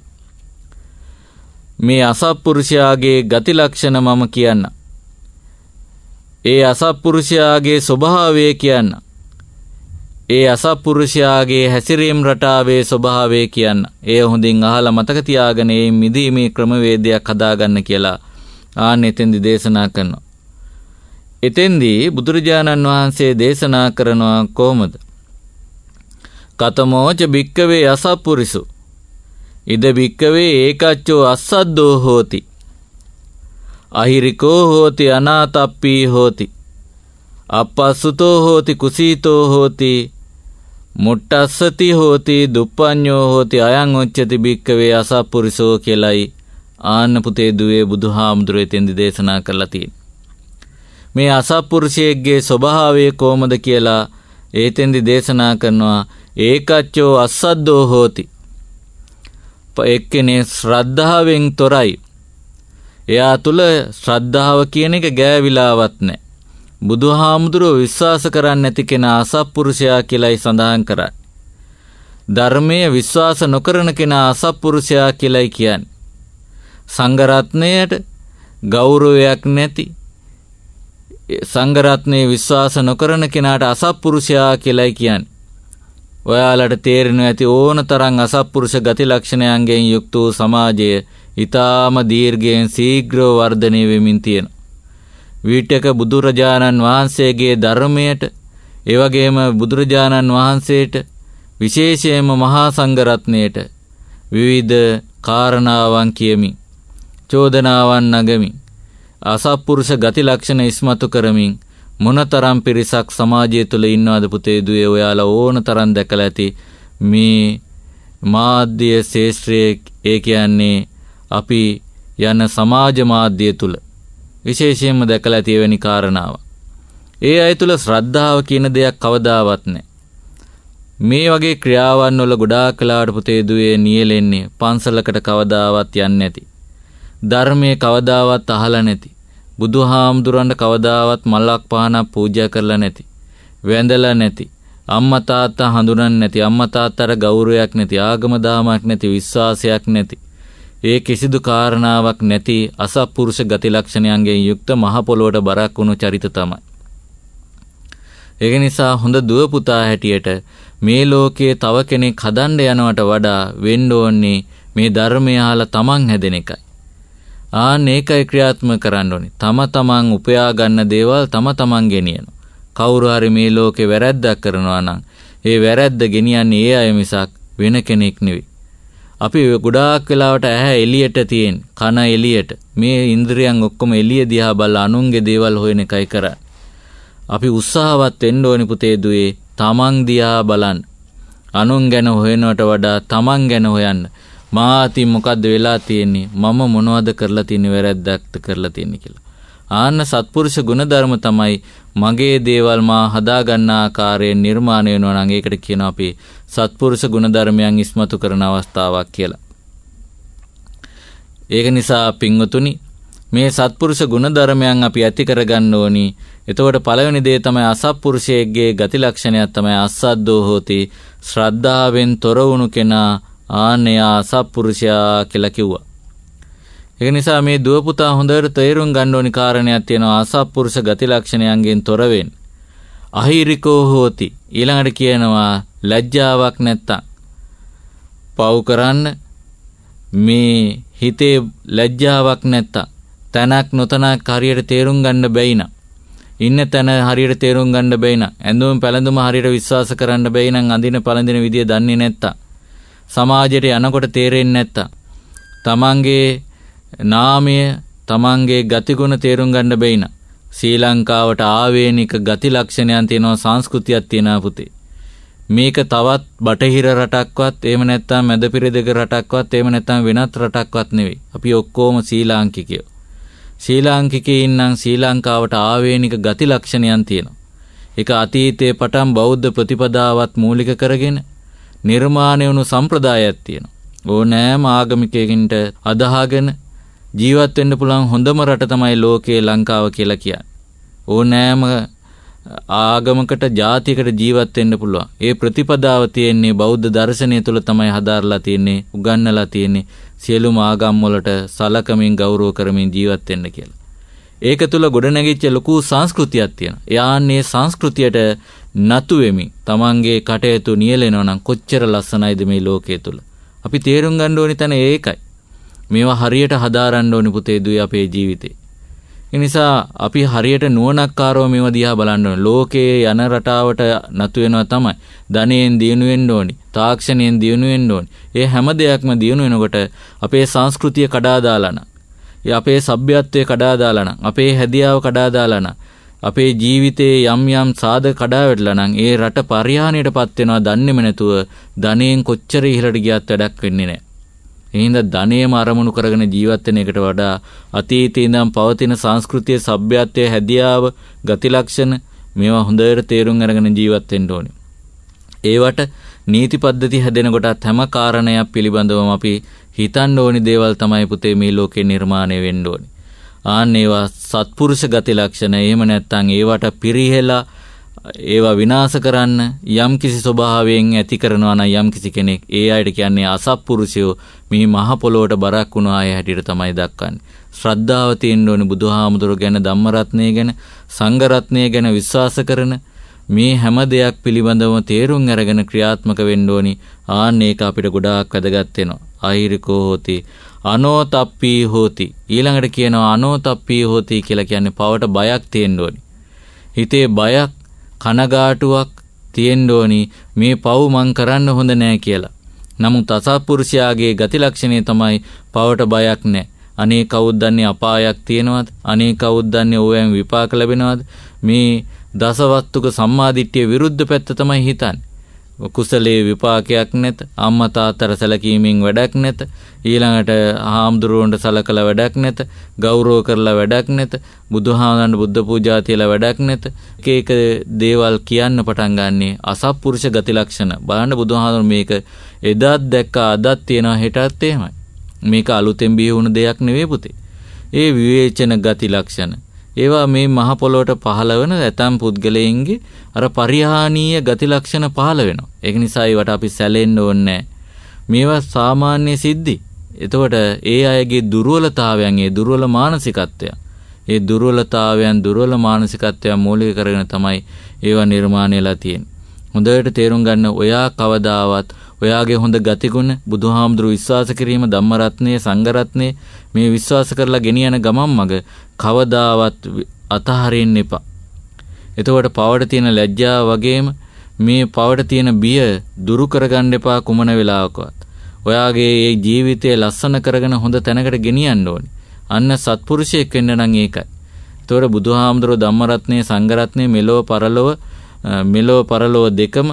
මේ අසත්පුරුෂයාගේ ගති ලක්ෂණ මම කියන්න. ඒ අසත්පුරුෂයාගේ ස්වභාවය කියන්න. ඒ අසත්පුරුෂයාගේ හැසිරීම් රටාවේ ස්වභාවය කියන්න. ඒ හොඳින් අහලා මතක තියාගෙන මේ මිදීමේ ක්‍රමවේදයක් හදාගන්න කියලා ආන්න එතෙන්දී දේශනා කරනවා. එතෙන්දී බුදුරජාණන් වහන්සේ දේශනා කරනවා කොහොමද? කතමෝච භික්කවේ අසත්පුරිසු ඉද භික්කවේ ඒකච්චෝ අස්සද්දෝ හෝති අහිරිකෝ හෝති අනාතප්පී හෝති අපස්සුතෝ හෝති කුසීතෝ හෝති මුට්ටස්සති හෝති දුප්පඤ්ඤෝ හෝති අයං උච්චති භික්කවේ අසත්පුරිසෝ කියලයි ආන්න පුතේ දුවේ බුදුහාමුදුරුවෝ එතෙන්දී දේශනා කරලා තියෙන්නේ. මේ අසත්පුරුෂයෙක්ගේ ස්වභාවය කොහොමද කියලා එතෙන්දී දේශනා කරනවා. ඒකච්චෝ අස්සද්දෝ හෝති. එක්කෙනේ ශ්‍රද්ධාවෙන් තොරයි. එයා තුල ශ්‍රද්ධාව කියන එක ගෑවිලාවත් නැහැ. බුදුහාමුදුරුවෝ විශ්වාස කරන්නේ නැති කෙනා අසත්පුරුෂයා කියලායි සඳහන් කරන්නේ. ධර්මයේ විශ්වාස නොකරන කෙනා අසත්පුරුෂයා කියලායි කියන්නේ. සංඝ රත්නයට ගෞරවයක් නැති සංඝ රත්නයේ විශ්වාස නොකරන කෙනාට අසත්පුරුෂයා කියලායි කියන්නේ. ඔයාලට තේරෙනවා ඇති ඕන තරම් අසත්පුරුෂ ගති ලක්ෂණයන්ගෙන් යුක්ත වූ සමාජය ඊටාම දීර්ඝයෙන් ශීඝ්‍රව වර්ධනය වෙමින් තියෙනවා. විටක බුදුරජාණන් වහන්සේගේ ධර්මයට, ඒ වගේම බුදුරජාණන් වහන්සේට විශේෂයෙන්ම මහා සංඝරත්නයට විවිධ කාරණාවන් කියමින් චෝදනාවන් නගමින් අසත්පුරුෂ ගති ලක්ෂණ ඉස්මතු කරමින් මොනතරම් පිරිසක් සමාජය තුළ ඉන්නවද පුතේ දුවේ ඔයාලා ඕන තරම් දැකලා ඇති මේ මාධ්‍ය ශාස්ත්‍රයේ ඒ කියන්නේ අපි යන සමාජ මාධ්‍ය තුළ විශේෂයෙන්ම දැකලා ඇති වෙනි කාරණාව. ඒ අය තුළ ශ්‍රද්ධාව කියන දෙයක් කවදාවත් නැහැ. මේ වගේ ක්‍රියාවන් වල ගොඩාක් කලාවට පුතේ දුවේ නියැලෙන්නේ පන්සලකට කවදාවත් යන්නේ නැති. ධර්මයේ කවදාවත් අහලා නැති. බුදුහාමුදුරන්ට කවදාවත් මලක් පහනක් පූජා කරලා නැති. වැඳලා නැති. අම්මා තාත්තා හඳුනන්නේ නැති. අම්මා තාත්තට ගෞරවයක් නැති. ආගම දාමක් නැති. විශ්වාසයක් නැති. ඒ කිසිදු කාරණාවක් නැති අසත්පුරුෂ ගති ලක්ෂණයන්ගෙන් යුක්ත මහ පොළොවට බරක් වුණු චරිත තමයි. ඒක නිසා හොඳ දුව පුතා හැටියට මේ ලෝකයේ තව කෙනෙක් හදන්න යනවට වඩා වෙන්න ඕනේ මේ ධර්මය අහලා තමන් හැදෙන එකයි. ආන්න ඒකයි ක්‍රියාත්මක කරන්න ඕනේ. තම තමන් උපයා ගන්න දේවල් තම තමන් ගෙනියන. කවුරු හරි මේ ලෝකේ වැරැද්දක් කරනවා නම් ඒ වැරැද්ද ගෙනියන්නේ ඒ අය මිසක් වෙන කෙනෙක් නෙවෙයි. අපි ගොඩාක් වෙලාවට ඇහැ එළියට තියෙන, කන එළියට. මේ ඉන්ද්‍රියන් ඔක්කොම එළිය දිහා බලලා අනුන්ගේ දේවල් හොයන එකයි කරන්නේ. අපි උත්සාහවත් වෙන්න ඕනි පුතේ දුවේ තමන් දිහා බලන්න. අනුන් ගැන හොයනවට වඩා තමන් ගැන හොයන්න. මාති මොකද්ද වෙලා තියෙන්නේ? මම මොනවද කරලා තියෙන්නේ වැරද්දක්ද කරලා තියෙන්නේ කියලා. ආන්න සත්පුරුෂ ගුණධර්ම තමයි මගේ දේවල් මා හදා ගන්න ආකාරයෙන් නිර්මාණය වෙනවා නම් ඒකට කියනවා අපි සත්පුරුෂ ගුණධර්මයන් ඉස්මතු කරන අවස්ථාවක් කියලා. ඒක නිසා පින්වතුනි මේ සත්පුරුෂ ගුණධර්මයන් අපි ඇති කරගන්න ඕනි. එතකොට පළවෙනි දේ තමයි අසත්පුරුෂයෙක්ගේ ගති ලක්ෂණයක් තමයි අසද්දෝ හෝති. ශ්‍රද්ධාවෙන් තොර වුණු කෙනා ආනය අසත්පුරුෂයා කියලා කිව්වා. ඒක නිසා මේ දුව පුතා හොඳට තේරුම් ගන්න ඕනි කාරණයක් තියෙනවා අසත්පුරුෂ ගති ලක්ෂණයන්ගෙන් තොර වෙන්න. අහිරිකෝ හෝති. ඊළඟට කියනවා ලැජ්ජාවක් නැත්තම් පව් කරන්න මේ හිතේ ලැජ්ජාවක් නැත්තම් තනක් නොතනක් හරියට තේරුම් ගන්න බැයි නම් ඉන්න තැන හරියට තේරුම් ගන්න බැයි නම් ඇඳුම් පැළඳුම හරියට විශ්වාස කරන්න බැයි නම් අඳින පළඳින විදිය දන්නේ නැත්තම් සමාජයට යනකොට තේරෙන්නේ නැත්තම් තමන්ගේ නාමය තමන්ගේ ගතිගුණ තේරුම් ගන්න බැයි නම් ශ්‍රී ලංකාවට ආවේනික ගති ලක්ෂණයන් තියෙනවා සංස්කෘතියක් තියෙනවා පුතේ. මේක තවත් බටහිර රටක්වත් එහෙම නැත්නම් මැද පෙරදිග රටක්වත් එහෙම නැත්නම් වෙනත් රටක්වත් නෙවෙයි. අපි ඔක්කොම ශ්‍රී ලාංකිකයෝ. ශ්‍රී ලාංකිකයින් නම් ශ්‍රී ලංකාවට ආවේනික ගති ලක්ෂණයන් තියෙනවා. ඒක අතීතයේ පටන් බෞද්ධ ප්‍රතිපදාවත් මූලික කරගෙන නිර්මාණය වුණු සම්ප්‍රදායක් තියෙනවා. ඕනෑම ආගමිකයෙකුට අදහාගෙන ජීවත් වෙන්න පුළුවන් හොඳම රට තමයි ලෝකයේ ලංකාව කියලා කියන්නේ. ඕනෑම ආගමකට ජාතියකට ජීවත් වෙන්න පුළුවන්. ඒ ප්‍රතිපදාව තියෙන්නේ බෞද්ධ දර්ශනය තුළ තමයි හදාarලා තියෙන්නේ, උගන්වලා තියෙන්නේ සියලුම ආගම් වලට සලකමින් ගෞරව කරමින් ජීවත් වෙන්න කියලා. ඒක තුළ ගොඩනැගිච්ච ලොකු සංස්කෘතියක් තියෙනවා. යාන්නේ සංස්කෘතියට නතු වෙමින් තමන්ගේ කටයුතු නියැලෙනවා නම් කොච්චර ලස්සනයිද මේ ලෝකයේ තුළ. අපි තේරුම් ගන්න ඕනි තැන ඒකයි. මේවා හරියට හදාරන්න ඕනි පුතේ දුවේ අපේ ජීවිතේ. ඒ නිසා අපි හරියට නුවණක්කාරව මේවා දිහා බලන්න ඕනේ. ලෝකයේ යන රටාවට නතු වෙනවා තමයි. ධනෙන් දියුණු වෙන්න ඕනි. තාක්ෂණයෙන් දියුණු වෙන්න ඕනි. ඒ හැම දෙයක්ම දියුණු වෙනකොට අපේ සංස්කෘතිය කඩා දාලා නම්, අපේ සભ્યත්වය කඩා දාලා නම්, අපේ හැදියාව කඩා දාලා නම්, අපේ ජීවිතයේ යම් යම් සාධක කඩා වැටලා නම් ඒ රට පරිහානියටපත් වෙනවා දන්නේම නැතුව ධනෙන් කොච්චර ඉහළට ගියත් වැඩක් වෙන්නේ නැහැ. එහෙනම් ධනෙම අරමුණු කරගෙන ජීවත් වෙන එකට වඩා අතීතයේ ඉඳන් පවතින සංස්කෘතිය, සભ્યත්වයේ හැදියාව, ගති ලක්ෂණ මේවා හොඳට තේරුම් අරගෙන ජීවත් වෙන්න ඕනේ. ඒවට නීති පද්ධති හැදෙන කොටත් හැම කාරණයක් පිළිබඳවම අපි හිතන්න ඕනි දේවල් තමයි පුතේ මේ ලෝකේ නිර්මාණය වෙන්න ඕනේ. ආන්න ඒවා සත්පුරුෂ ගති ලක්ෂණ. එහෙම නැත්නම් ඒවට පිරිහෙලා ඒවා විනාශ කරන්න යම් කිසි ස්වභාවයෙන් ඇති කරනවා නම් යම් කිසි කෙනෙක් ඒ අයට කියන්නේ අසත්පුරුෂයෝ මේ මහ පොළොවට බරක් වුණ අය හැටියට තමයි දක්වන්නේ. ශ්‍රද්ධාව තියෙන්න ඕනේ බුදුහාමුදුරුවෝ ගැන, ධම්මරත්නය ගැන, සංඝරත්නය ගැන විශ්වාස කරන මේ හැම දෙයක් පිළිබඳවම තේරුම් අරගෙන ක්‍රියාත්මක වෙන්න ඕනි. ආන්න ඒක අපිට ගොඩාක් වැදගත් වෙනවා. අහිරිකෝ හෝති අනෝතප්පී හෝති. ඊළඟට කියනවා අනෝතප්පී හෝති කියලා කියන්නේ පවට බයක් තියෙන්න ඕනි. හිතේ බයක්, කනගාටුවක් තියෙන්න ඕනි මේ පව් මං කරන්න හොඳ නෑ කියලා. නමුත් අසත්පුරුෂයාගේ ගති ලක්ෂණය තමයි පවට බයක් නෑ. අනේ කවුද දන්නේ අපායක් තියෙනවද? අනේ කවුද දන්නේ ඕවෙන් විපාක ලැබෙනවද? මේ දසවස්තුක සම්මාදිට්ඨිය විරුද්ධ පැත්ත තමයි හිතන්නේ. කුසලයේ විපාකයක් නැත, අම්මා තාත්තට සැලකීමෙන් වැඩක් නැත, ඊළඟට හාමුදුරුවන්ට සලකලා වැඩක් නැත, ගෞරව කරලා වැඩක් නැත, බුදුහාමරන්ට බුද්ධ පූජා තියලා වැඩක් නැත. එක එක දේවල් කියන්න පටන් ගන්නේ අසත්පුරුෂ ගති ලක්ෂණ. බලන්න බුදුහාමර මේක එදාත් දැක්කා, අදත් තියෙනවා, හෙටත් එහෙමයි. මේක අලුතෙන් බිහි වුණ දෙයක් නෙවෙයි පුතේ. ඒ විවේචන ගති ලක්ෂණ ඒවා මේ මහ පොළොවට පහළ වෙන ඇතම් පුද්ගලයන්ගේ අර පරිහානීය ගති ලක්ෂණ පහළ වෙනවා. ඒක නිසා ඒවට අපි සැලෙන්න ඕනේ. මේවා සාමාන්‍ය සිද්ධි. එතකොට ඒ අයගේ දුර්වලතාවයන්, ඒ දුර්වල මානසිකත්වය, ඒ දුර්වලතාවයන් දුර්වල මානසිකත්වයන් මූලික කරගෙන තමයි ඒවා නිර්මාණය වෙලා තියෙන්නේ. හොඳට තේරුම් ගන්න, ඔයා කවදාවත් ඔයාගේ හොඳ ගතිගුණ බුදුහාමුදුරු විශ්වාස කිරීම, ධම්මරත්නය, සංඝරත්නය මේ විශ්වාස කරලා ගෙනියන ගමන් මග කවදාවත් අතහරින්න එපා. එතකොට පවට තියෙන ලැජ්ජාව වගේම මේ පවට තියෙන බිය දුරු කරගන්න එපා කුමන වෙලාවකවත්. ඔයාගේ මේ ජීවිතය ලස්සන කරගෙන හොඳ තැනකට ගෙනියන්න ඕනේ. අන්න සත්පුරුෂයෙක් වෙන්න නම් ඒකයි. එතකොට බුදුහාමුදුරු, ධම්මරත්නය, සංඝරත්නය මෙලොව පරලොව මෙලොව පරලොව දෙකම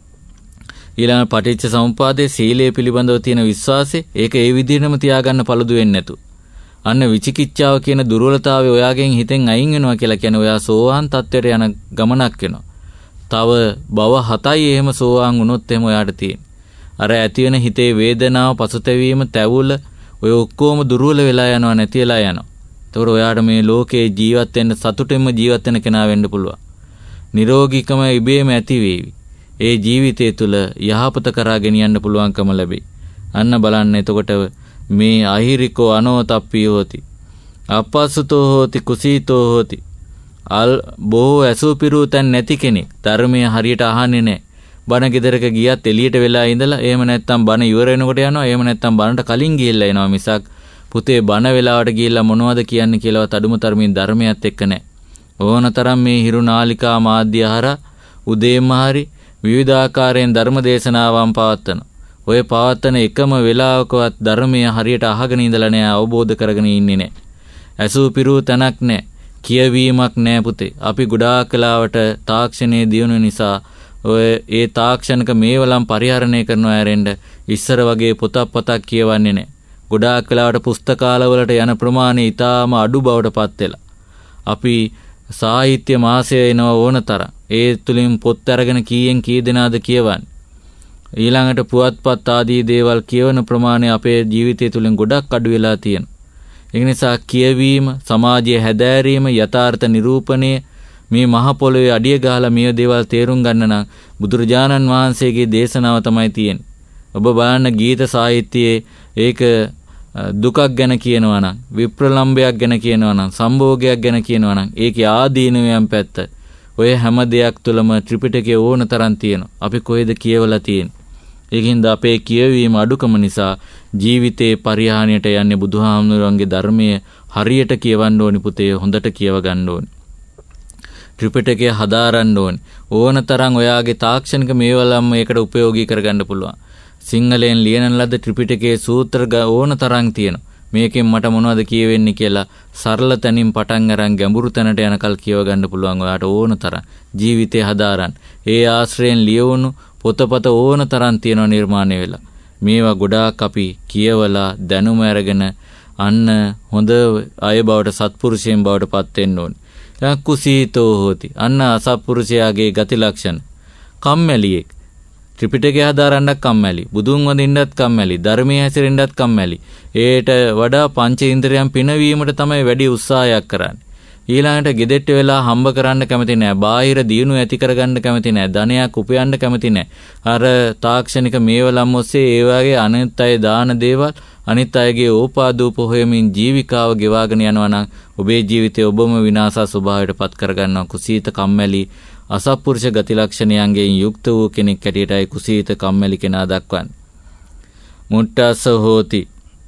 ඊළඟ පටිච්ච සමුප්පාදයේ සීලය පිළිබඳව තියෙන විශ්වාසය ඒක ඒ විදිහටම තියාගන්න පළදු වෙන්නේ නැතු. අන්න විචිකිච්ඡාව කියන දුර්වලතාවය ඔයාගෙන් හිතෙන් අයින් වෙනවා කියලා කියන්නේ ඔයා සෝවාන් තත්ත්වයට යන ගමනක් වෙනවා. තව භව හතයි එහෙම සෝවාන් වුණොත් එහෙම ඔයාට තියෙන්නේ. අර ඇති වෙන හිතේ වේදනාව, පසුතැවීම, තැවුල ඔය ඔක්කොම දුර්වල වෙලා යනවා, නැති වෙලා යනවා. ඒතකොට ඔයාට මේ ලෝකේ ජීවත් වෙන්න සතුටින්ම ජීවත් වෙන කෙනා වෙන්න පුළුවන්. නිරෝගීකම ඉබේම ඇති වේවි. ඒ ජීවිතය තුළ යහපත කරා ගෙනියන්න පුළුවන්කම ලැබේ. අන්න බලන්න එතකොට මේ අහිරිකෝ අනෝතප්පී හෝති, අපස්සතෝ හෝති, කුසීතෝ හෝති. අල් බොහෝ ඇසූපිරූ තැන් නැති කෙනෙක් ධර්මය හරියට අහන්නේ නැහැ. බණ ගෙදරක ගියත් එළියට වෙලා ඉඳලා, එහෙම නැත්නම් බණ ඉවර වෙනකොට යනවා, එහෙම නැත්නම් බණට කලින් ගිහිල්ලා එනවා මිසක් පුතේ බණ වෙලාවට ගිහිල්ලා මොනවද කියන්නේ කියලාවත් අඩුම තරමින් ධර්මයත් එක්ක නැහැ. ඕනතරම් මේ හිරු නාලිකා මාධ්‍ය හරහා උදේම හරි විවිධාකාරයෙන් ධර්ම දේශනාවන් පවත්වන. ඔය පවත්වන එකම වෙලාවකවත් ධර්මය හරියට අහගෙන ඉඳලා නැහැ, අවබෝධ කරගෙන ඉන්නේ නැහැ. ඇසූ පිරූ තැනක් නැහැ, කියවීමක් නැහැ පුතේ. අපි ගොඩාක් වෙලාවට තාක්ෂණයේ දියුණුව නිසා ඔය ඒ තාක්ෂණික මේවලම් පරිහරණය කරනවා ඇරෙන්න ඉස්සර වගේ පොතක් පතක් කියවන්නේ නැහැ. ගොඩාක් වෙලාවට පුස්තකාලවලට යන ප්‍රමාණය ඊටාම අඩු බවට පත් වෙලා. අපි සාහිත්‍ය මාසය එනවා ඕන තරම්. ඒ තුලින් පොත් අරගෙන කීයෙන් කී දෙනාද කියවන්නේ. ඊළඟට පුවත්පත් ආදී දේවල් කියවන ප්‍රමාණය අපේ ජීවිතය තුලින් ගොඩක් අඩු වෙලා තියෙනවා. ඒ නිසා කියවීම, සමාජයේ හැදෑරීම, යථාර්ථ නිරූපණය මේ මහ පොළොවේ අඩිය ගහලා මේ දේවල් තේරුම් ගන්න නම් බුදුරජාණන් වහන්සේගේ දේශනාව තමයි තියෙන්නේ. ඔබ බලන්න ගීත සාහිත්‍යයේ ඒක දුකක් ගැන කියනවා නම්, විප්‍රලම්භයක් ගැන කියනවා නම්, සම්භෝගයක් ගැන කියනවා නම් ඒකේ ආදීනවයන් පැත්ත ඔය හැම දෙයක් තුළම ත්‍රිපිටකයේ ඕන තරම් තියෙනවා. අපි කොහෙද කියවලා තියෙන්නේ? ඒකින්ද අපේ කියවීම අඩුකම නිසා ජීවිතේ පරිහානියට යන්නේ. බුදුහාමුදුරන්ගේ ධර්මයේ හරියට කියවන්න ඕනි පුතේ, හොඳට කියව ගන්න ඕනි. ත්‍රිපිටකය හදාරන්න ඕනි. ඕන තරම් ඔයාගේ තාක්ෂණික මේවලම් මේකට උපයෝගී කරගන්න පුළුවන්. සිංහලෙන් ලියන ලද ත්‍රිපිටකයේ සූත්‍ර ඕන තරම් තියෙනවා. මේකෙන් මට මොනවද කියවෙන්නේ කියලා සරල තැනින් පටන් අරන් ගැඹුරු තැනට යනකල් කියව ගන්න පුළුවන් ඔයාට ඕන තරම්. ජීවිතේ හදාරන්න. ඒ ආශ්‍රයෙන් ලියවුණු පොතපත ඕන තරම් තියෙනවා නිර්මාණය වෙලා. මේවා ගොඩාක් අපි කියවලා දැනුම අරගෙන අන්න හොඳ අය බවට, සත්පුරුෂයන් බවට පත් වෙන්න ඕනේ. දැන් කුසීතෝ හෝති. අන්න අසත්පුරුෂයාගේ ගති ලක්ෂණ. කම්මැලියෙක්. ත්‍රිපිටකය හදාරන්නත් කම්මැලි, බුදුන් වඳින්නත් කම්මැලි, ධර්මයේ හැසිරෙන්නත් කම්මැලි. ඒට වඩා පංච ඉන්ද්‍රියන් පිනවීමට තමයි වැඩි උත්සාහයක් කරන්නේ. ඊළඟට ගෙදෙට්ට වෙලා හම්බ කරන්න කැමති නැහැ. බාහිර දියුණුව ඇති කරගන්න කැමති නැහැ. ධනයක් උපයන්න කැමති නැහැ. අර තාක්ෂණික මේවලම් ඔස්සේ ඒ වගේ අනිත් අය දාන දේවල්, අනිත් අයගේ ඕපාදූප හොයමින් ජීවිකාව ගෙවාගෙන යනවා නම් ඔබේ ජීවිතය ඔබම විනාශ ස්වභාවයට පත් කරගන්නවා. කුසීත, කම්මැලි, අසත්පුරුෂ ගති ලක්ෂණයන්ගෙන් යුක්ත වූ කෙනෙක් හැටියටයි කුසීත, කම්මැලි කෙනා දක්වන්නේ. මුට්ටස්ස හෝති.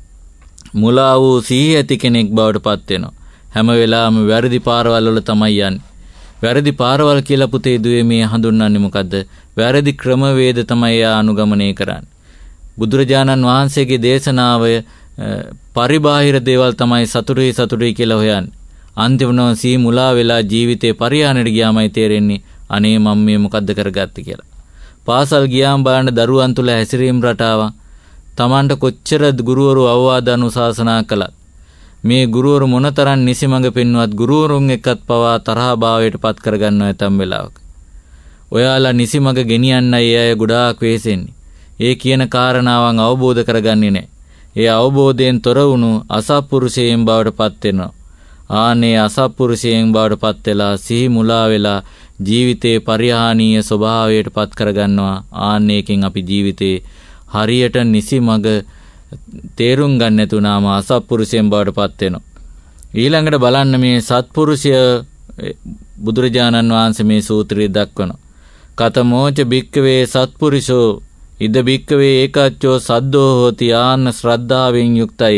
මුලා වූ සිහි ඇති කෙනෙක් බවට පත් වෙනවා. හැම වෙලාවෙම වැරදි පාරවල් වල තමයි යන්නේ. වැරදි පාරවල් කියලා පුතේ දුවේ මේ හඳුන්වන්නේ මොකද්ද? වැරදි ක්‍රමවේද තමයි එයා අනුගමනය කරන්නේ. බුදුරජාණන් වහන්සේගේ දේශනාව පරිබාහිර දේවල් තමයි සතුටුයි සතුටුයි කියලා හොයන්නේ. අන්තිමනම සී මුලා වෙලා ජීවිතේ පරිහානියට ගියාමයි තේරෙන්නේ අනේ මම මේ මොකද්ද කරගත්තේ කියලා. පාසල් ගියාම බලන්න දරුවන් තුල හැසිරීම් රටාව තමන්ට කොච්චර ගුරුවරු අවවාද අනුශාසනා කළත් මේ ගුරුවරු මොනතරම් නිසිමඟ පෙන්වත් ගුරුවරුන් එක්කත් පවා තරහභාවයට පත් කරගන්නවා ඇතම් වෙලාවක. ඔයාලා නිසිමඟ ගෙනියන්නයි ඒ අය ගොඩාක් වෙහෙසෙන්නේ. ඒ කියන කාරණාවන් අවබෝධ කරගන්නේ නැහැ. ඒ අවබෝධයෙන් තොර වුණු අසත්පුරුෂයන් බවට පත් වෙනවා. ආනේ අසත්පුරුෂයන් බවට පත් වෙලා සිහි මුලා වෙලා ජීවිතේ පරිහානීය ස්වභාවයට පත් කරගන්නවා. ආන්නේකින් අපි ජීවිතේ හරියට නිසිමඟ තේරුම් ගන්න නැතුණාම අසත්පුරුෂයන් බවට පත් වෙනවා. ඊළඟට බලන්න මේ සත්පුරුෂය බුදුරජාණන් වහන්සේ මේ සූත්‍රය දක්වනවා. කතමෝච භික්කවේ සත්පුරුෂෝ ඉද භික්කවේ ඒකච්චෝ සද්දෝ හෝති ආන්න ශ්‍රද්ධාවෙන් යුක්තය.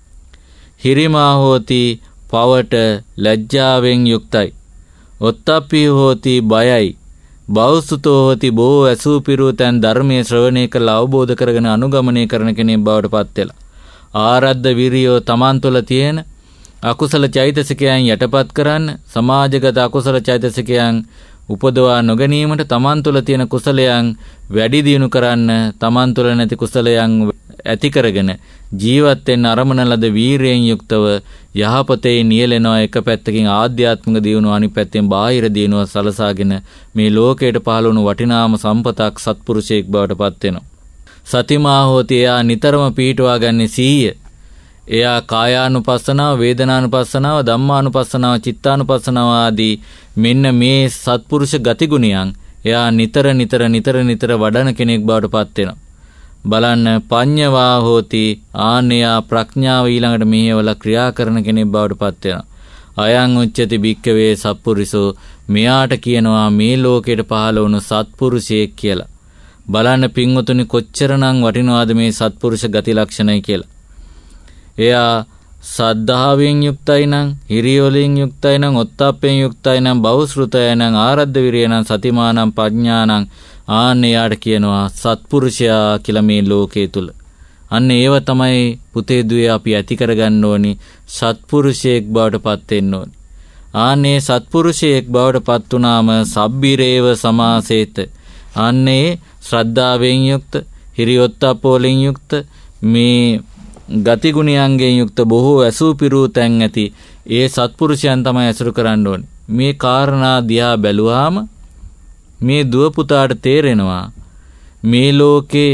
හිරිමා හෝති පවට ලැජ්ජාවෙන් යුක්තයි. ඔත්තප්පි හෝති බයයි. බෞසුතෝ හෝති බොහෝ ඇසූ පිරූ තැන් ධර්මයේ ශ්‍රවණය කළ අවබෝධ කරගෙන අනුගමනය කරන කෙනෙක් බවට පත් වෙලා. ආරද්ධ විරියෝ තමන් තුළ තියෙන අකුසල චෛතසිකයන් යටපත් කරන්න, සමාජගත අකුසල චෛතසිකයන් උපදවා නොගැනීමට තමන් තුළ තියෙන කුසලයන් වැඩි දියුණු කරන්න, තමන් තුළ නැති කුසලයන් ඇති කරගෙන ජීවත් වෙන්න අරමුණ ලද වීරයෙන් යුක්තව යහපතේ නියැලෙනවා. එක පැත්තකින් ආධ්‍යාත්මික දියුණුව, අනිත් පැත්තෙන් බාහිර දියුණුව සලසාගෙන මේ ලෝකයට පහළ වුණු වටිනාම සම්පතක් සත්පුරුෂයෙක් බවට පත් වෙනවා. සතිමා හෝති එයා නිතරම පීඨවා ගන්නේ සීය. එයා කායානුපස්සනාව, වේදනානුපස්සනාව, ධම්මානුපස්සනාව, චිත්තානුපස්සනාව ආදී මෙන්න මේ සත්පුරුෂ ගතිගුණයන් එයා නිතර නිතර නිතර නිතර වඩන කෙනෙක් බවට පත් වෙනවා. බලන්න පඤ්ඤවා හෝති ආනයා ප්‍රඥාව ඊළඟට මෙහෙवला ක්‍රියා කරන කෙනෙක් බවට පත් වෙනවා. අයං උච්චති භික්කවේ සත්පුරුෂෝ මෙයාට කියනවා මේ ලෝකයට පහළ වුණු සත්පුරුෂයෙක් කියලා. බලන්න පින්වතුනි කොච්චරනම් වටිනවද මේ සත්පුරුෂ ගති ලක්ෂණයි කියලා. එයා සද්ධාවෙන් යුක්තයි නම්, හිරියෝලෙන් යුක්තයි නම්, ඔත්තප්පෙන් යුක්තයි නම්, බෞසෘතය නම්, ආරද්ධ විරිය නම්, සතිමානම්, ප්‍රඥානම් ආන්න එයාට කියනවා සත්පුරුෂයා කියලා මේ ලෝකයේ තුල. අන්න ඒව තමයි පුතේ දුවේ අපි ඇති කරගන්න ඕනි. සත්පුරුෂයෙක් බවට පත් වෙන්න ඕනි. ආන්නේ සත්පුරුෂයෙක් බවට පත් වුණාම සබ්බිරේව සමාසේත. ආන්නේ ශ්‍රද්ධාවෙන් යුක්ත, හිරියොත්ප්පෝලෙන් යුක්ත, මේ ගති ගුණයන්ගෙන් යුක්ත, බොහෝ ඇසූ පිරූ තැන් ඇති ඒ සත්පුරුෂයන් තමයි ඇසුරු කරන්න ඕනි. මේ කාරණා දිහා බැලුවාම මේ දුව පුතාට තේරෙනවා මේ ලෝකේ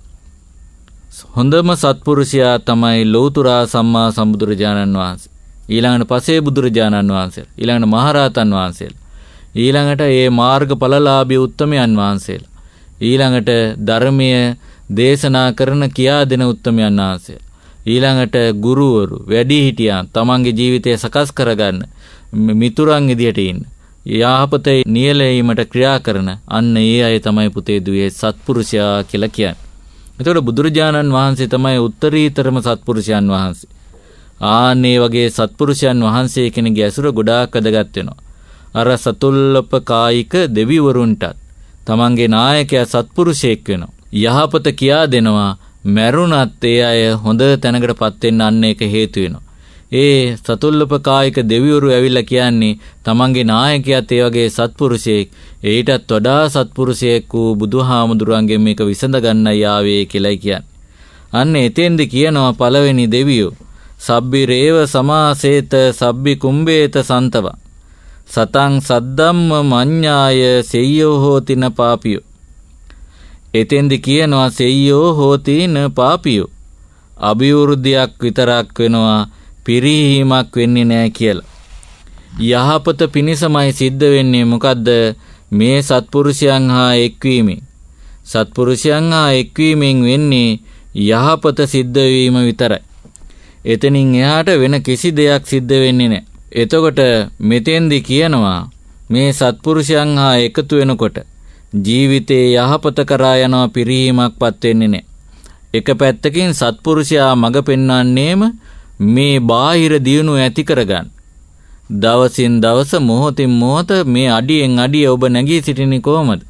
හොඳම සත්පුරුෂයා තමයි ලෞතුරා සම්මා සම්බුදුරජාණන් වහන්සේ. ඊළඟට පසේ බුදුරජාණන් වහන්සේලා, ඊළඟට මහරහතන් වහන්සේලා, ඊළඟට ඒ මාර්ගඵලලාභී උත්තමයන් වහන්සේලා, ඊළඟට ධර්මයේ දේශනා කරන කියා දෙන උත්තමයන් වහන්සේලා, ඊළඟට ගුරුවරු, වැඩිහිටියන් තමන්ගේ ජීවිතය සකස් කරගන්න මිතුරන් විදියට ඉන්න, යහපතේ නියැලීමට ක්‍රියා කරන අන්න ඒ අය තමයි පුතේ දුවේ සත්පුරුෂයා කියලා කියන්නේ. එතකොට බුදුරජාණන් වහන්සේ තමයි උත්තරීතරම සත්පුරුෂයන් වහන්සේ. ආන්නේ වගේ සත්පුරුෂයන් වහන්සේ කෙනෙක්ගේ ඇසුර ගොඩාක් වැදගත් වෙනවා. අර සතුල්ලප කායික දෙවිවරුන්ටත් තමන්ගේ නායකයා සත්පුරුෂයෙක් වෙනවා. යහපත කියා දෙනවා. මරුණත් ඒ අය හොඳ තැනකටපත් වෙන්න අන්න ඒක හේතු වෙනවා. ඒ සතුල්ලප කායික දෙවිවරු ඇවිල්ලා කියන්නේ තමන්ගේ නායකයාත් ඒ වගේ සත්පුරුෂයෙක්, ඊටත් වඩා සත්පුරුෂයෙක් වූ බුදුහාමුදුරන්ගෙන් මේක විසඳ ගන්නයි ආවේ කියලායි කියන්නේ. අන්න එතෙන්ද කියනවා පළවෙනි දෙවියෝ සබ්බි රේව සමාසේත සබ්බි කුම්බේත සන්තව සතං සද්දම්ම මඤ්ඤාය සෙය්‍යෝ හෝතින පාපියෝ. එතෙන්ද කියනවා සෙය්‍යෝ හෝතින පාපියෝ. අභිවෘද්ධියක් විතරක් වෙනවා, පිරිහීමක් වෙන්නේ නැහැ කියලා. යහපත පිණිසමයි සිද්ධ වෙන්නේ. මොකද්ද? මේ සත්පුරුෂයන් හා එක්වීමෙන්. සත්පුරුෂයන් හා එක්වීමෙන් වෙන්නේ යහපත සිද්ධ වීම විතරයි. එතනින් එහාට වෙන කිසි දෙයක් සිද්ධ වෙන්නේ නැහැ. එතකොට මෙතෙන්දි කියනවා මේ සත්පුරුෂයන් හා එකතු වෙනකොට ජීවිතේ යහපත කරා යනවා, පිරිහීමක්පත් වෙන්නේ නැහැ. එක පැත්තකින් සත්පුරුෂයා මඟ පෙන්වන්නේම මේ බාහිර දියුණුව ඇති කරගන්න. දවසින් දවස මොහොතින් මොහොත මේ අඩියෙන් අඩිය ඔබ නැගී සිටින්නේ කොහොමද?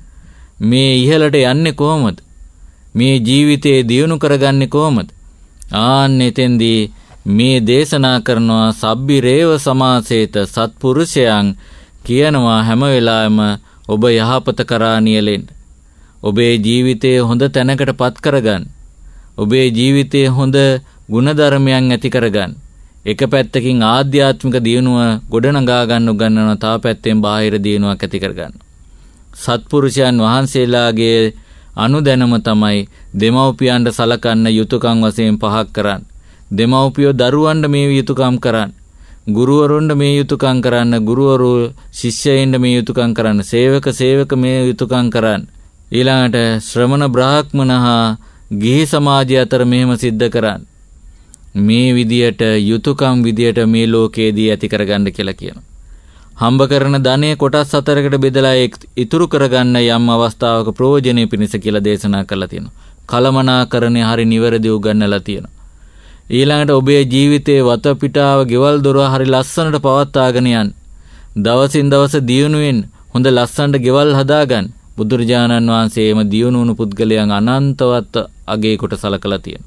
මේ ඉහළට යන්නේ කොහොමද? මේ ජීවිතේ දියුණු කරගන්නේ කොහොමද? ආන්න එතෙන්දී මේ දේශනා කරනවා සබ්බිරේව සමාසේත සත්පුරුෂයන් කියනවා හැම වෙලාවෙම ඔබ යහපත කරා නියැලෙන්න. ඔබේ ජීවිතය හොඳ තැනකට පත් කරගන්න. ඔබේ ජීවිතය හොඳ ගුණධර්මයන් ඇති කරගන්න. එක පැත්තකින් ආධ්‍යාත්මික දියුණුව ගොඩනගා ගන්න උගන්වනවා, තව පැත්තෙන් බාහිර දියුණුවක් ඇති කරගන්න. සත්පුරුෂයන් වහන්සේලාගේ අනුදැනම තමයි දෙමව්පියන්ට සලකන්න යුතුයකම් වශයෙන් පහක් කරන්න. දෙමව්පියෝ දරුවන්ට මේ යුතුයකම් කරන්න. ගුරුවරුන්ට මේ යුතුයකම් කරන්න. ගුරුවරු ශිෂ්‍යයින්ට මේ යුතුයකම් කරන්න. සේවක සේවක මේ යුතුයකම් කරන්න. ඊළඟට ශ්‍රමණ බ්‍රාහ්මණ හා ගිහි සමාජය අතර මෙහෙම සිද්ධ කරන්න. මේ විදියට යුතුයකම් විදියට මේ ලෝකයේදී ඇති කරගන්න කියලා කියනවා. හම්බ කරන ධනය කොටස් හතරකට බෙදලා ඉතුරු කරගන්න යම් අවස්ථාවක ප්‍රයෝජනෙ පිණිස කියලා දේශනා කරලා තියෙනවා. කලමනාකරණය හරි නිවැරදිව උගන්වලා තියෙනවා. ඊළඟට ඔබේ ජීවිතයේ වටපිටාව ගෙවල් දොර හරි ලස්සනට පවත්වාගෙන යන්න. දවසින් දවස දියුණුවෙන් හොඳ ලස්සනට ගෙවල් හදාගන්න. බුදුරජාණන් වහන්සේම දියුණු වුණු පුද්ගලයන් අනන්තවත් අගේ කොට සලකලා තියෙනවා.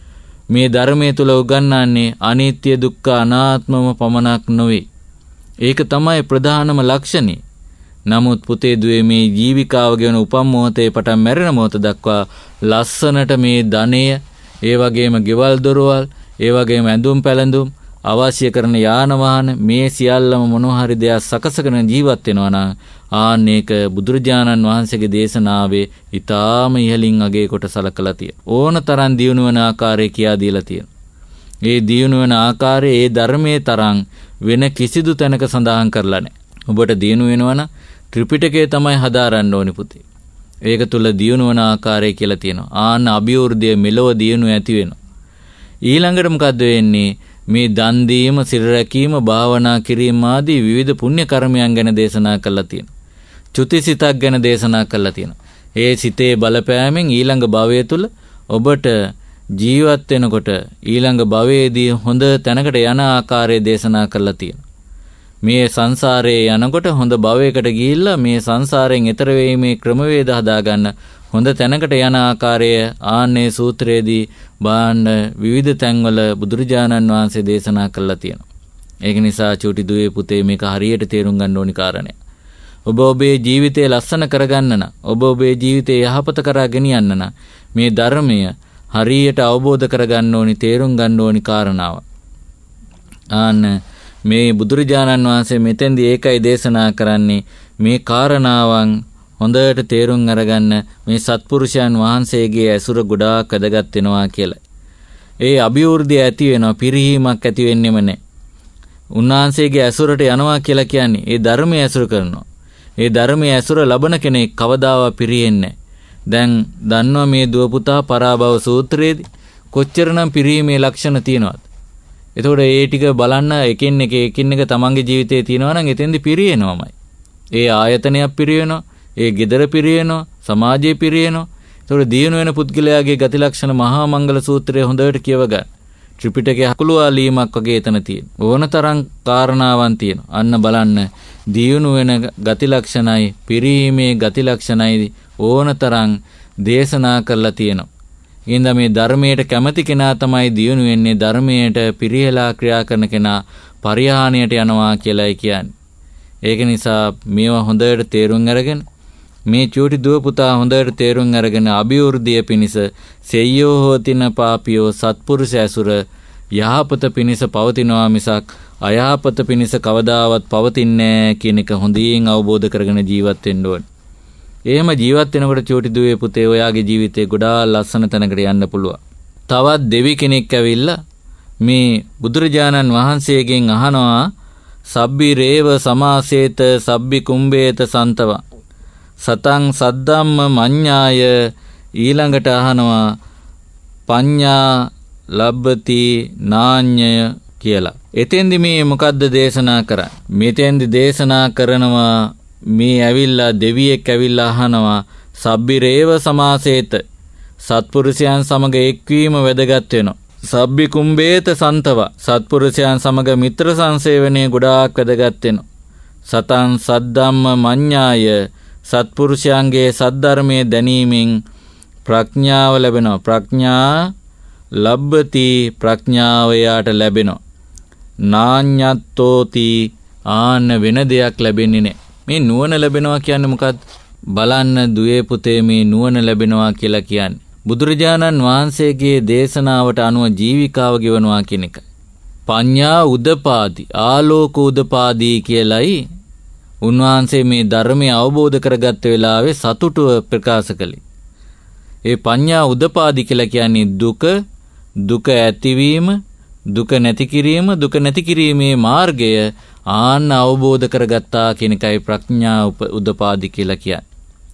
මේ ධර්මයේ තුල උගන්වන්නේ අනිත්‍ය දුක්ඛ අනාත්මම පමණක් නොවේ. ඒක තමයි ප්‍රධානම ලක්ෂණය. නමුත් පුතේ දුවේ මේ ජීවිකාව ගෙන උපම් මොහොතේ පටන් මැරෙන මොහොත දක්වා ලස්සනට මේ ධනය, ඒ වගේම ගෙවල් දොරවල්, ඒ වගේම ඇඳුම් පැළඳුම්, අවශ්‍ය කරන යාන වාහන මේ සියල්ලම මොනවා හරි දෙයක් සකසගෙන ජීවත් වෙනවා නම් ආන්න ඒක බුදුරජාණන් වහන්සේගේ දේශනාවේ ඊටාම ඉහළින් අගේ කොට සලකලා තියෙන. ඕන තරම් දියුණු වෙන ආකාරය කියා දීලා තියෙනවා. ඒ දියුණු වෙන ආකාරය ඒ ධර්මයේ තරම් වෙන කිසිදු තැනක සඳහන් කරලා නැහැ. ඔබට දියුණු වෙනවා නම් ත්‍රිපිටකය තමයි හදාරන්න ඕනි පුතේ. ඒක තුල දියුණු වෙන ආකාරය කියලා තියෙනවා. ආන්න අභිවෘද්ධිය මෙලොව දියුණු ඇති වෙනවා. ඊළඟට මොකද්ද වෙන්නේ? මේ දන් දීම, සිල් රැකීම, භාවනා කිරීම ආදී විවිධ පුණ්‍ය කර්මයන් ගැන දේශනා කරලා තියෙනවා. චුතිසිතක් ගැන දේශනා කරලා තියෙනවා. ඒ සිතේ බලපෑමෙන් ඊළඟ භවය තුල ඔබට ජීවත් වෙනකොට ඊළඟ භවයේදී හොඳ තැනකට යන ආකාරය දේශනා කරලා තියෙනවා. මේ සංසාරයේ යනකොට හොඳ භවයකට ගිහිල්ලා මේ සංසාරයෙන් එතර වෙීමේ ක්‍රමවේද හදාගන්න හොඳ තැනකට යන ආකාරය ආන්නේ සූත්‍රයේදී බාන්න විවිධ තැන්වල බුදුරජාණන් වහන්සේ දේශනා කරලා තියෙනවා. ඒක නිසා චූටි දුවේ පුතේ මේක හරියට තේරුම් ගන්න ඕනි කාරණයක්. ඔබ ඔබේ ජීවිතය ලස්සන කරගන්න නම්, ඔබ ඔබේ ජීවිතය යහපත කරා ගෙනියන්න නම් මේ ධර්මය හරියට අවබෝධ කරගන්න ඕනි, තේරුම් ගන්න ඕනි කාරණාව. ආන්න මේ බුදුරජාණන් වහන්සේ මෙතෙන්දී ඒකයි දේශනා කරන්නේ මේ කාරණාවන් හොඳට තේරුම් අරගන්න මේ සත්පුරුෂයන් වහන්සේගේ ඇසුර ගොඩාක් වැදගත් වෙනවා කියලා. ඒ අභිවෘද්ධිය ඇති වෙනවා, පිරිහීමක් ඇති වෙන්නෙම නැහැ. උන්වහන්සේගේ ඇසුරට යනවා කියලා කියන්නේ ඒ ධර්මයේ ඇසුර කරනවා. ඒ ධර්මයේ ඇසුර ලබන කෙනෙක් කවදාවත් පිරිහෙන්නේ නැහැ. දැන් දන්නවා මේ දුව පුතා පරාභව සූත්‍රයේදී කොච්චරනම් පිරීමේ ලක්ෂණ තියෙනවද? එතකොට ඒ ටික බලන්න එකින් එක එකින් එක තමන්ගේ ජීවිතේ තියෙනවා නම් එතෙන්දි පිරියෙනවමයි. ඒ ආයතනයක් පිරියෙනවා, ඒ gedara පිරියෙනවා, සමාජයේ පිරියෙනවා. එතකොට දියුණු වෙන පුද්ගලයාගේ ගති ලක්ෂණ මහා මංගල සූත්‍රයේ හොඳට කියව ගන්න. ත්‍රිපිටකයේ හකුළුවාලීමක් වගේ එතන තියෙන. ඕනතරම් කාරණාවන් තියෙනවා. අන්න බලන්න දියුණු වෙන ගති ලක්ෂණයි, පිරීමේ ගති ලක්ෂණයි ඕනතරම් දේශනා කරලා තියෙනවා. ඉතින් මේ ධර්මයට කැමති කෙනා තමයි දියුණු වෙන්නේ. ධර්මයට පිරිහෙලා ක්‍රියා කරන කෙනා පරිහානියට යනවා කියලායි කියන්නේ. ඒක නිසා මේවා හොඳට තේරුම් අරගෙන මේ චූටි දුව පුතා හොඳට තේරුම් අරගෙන අභිවෘද්ධිය පිණිස සෙය්‍යෝ හෝතින පාපියෝ සත්පුරුෂ ඇසුර යහපත පිණිස පවතිනවා මිසක් අයහපත පිණිස කවදාවත් පවතින්නේ නැහැ කියන එක හොඳින් අවබෝධ කරගෙන ජීවත් වෙන්න ඕනේ. එහෙම ජීවත් වෙනකොට චූටි දුවේ පුතේ ඔයාගේ ජීවිතේ ගොඩාක් ලස්සන තැනකට යන්න පුළුවන්. තවත් දෙවි කෙනෙක් ඇවිල්ලා මේ බුදුරජාණන් වහන්සේගෙන් අහනවා සබ්බි රේව සමාසේත සබ්බි කුම්බේත සන්තව සතං සද්දම්ම මඤ්ඤාය ඊළඟට අහනවා පඤ්ඤා ලබ්බති නාඤ්ඤය කියලා. එතෙන්දි මේ මොකද්ද දේශනා කරන්නේ? මෙතෙන්දි දේශනා කරනවා මේ ඇවිල්ලා දෙවියෙක් ඇවිල්ලා අහනවා සබ්බි රේව සමාසේත සත්පුරුෂයන් සමග එක්වීම වැදගත් වෙනවා. සබ්බි කුම්බේත සන්තව සත්පුරුෂයන් සමග මිත්‍ර සංසේවනයේ ගොඩාක් වැදගත් වෙනවා. සතං සද්ධම්ම මඤ්ඤාය සත්පුරුෂයන්ගේ සද්ධර්මයේ දැනීමෙන් ප්‍රඥාව ලැබෙනවා. ප්‍රඥා ලබ්බති ප්‍රඥාව යාට ලැබෙනවා. නාඤ්ඤත්තෝති ආන්න වෙන දෙයක් ලැබෙන්නේ නැහැ. මේ නුවණ ලැබෙනවා කියන්නේ මොකක්ද? බලන්න දුවේ පුතේ මේ නුවණ ලැබෙනවා කියලා කියන්නේ බුදුරජාණන් වහන්සේගේ දේශනාවට අනුව ජීවිකාව ගෙවනවා කියන එකයි. පඤ්ඤා උදපාදි ආලෝක උදපාදී කියලයි උන්වහන්සේ මේ ධර්මය අවබෝධ කරගත්ත වෙලාවේ සතුටුව ප්‍රකාශ කළේ. ඒ පඤ්ඤා උදපාදි කියලා කියන්නේ දුක, දුක ඇතිවීම, දුක නැති කිරීම, දුක නැති කිරීමේ මාර්ගය ආන්න අවබෝධ කරගත්තා කියන එකයි ප්‍රඥා උදපාදි කියලා කියන්නේ.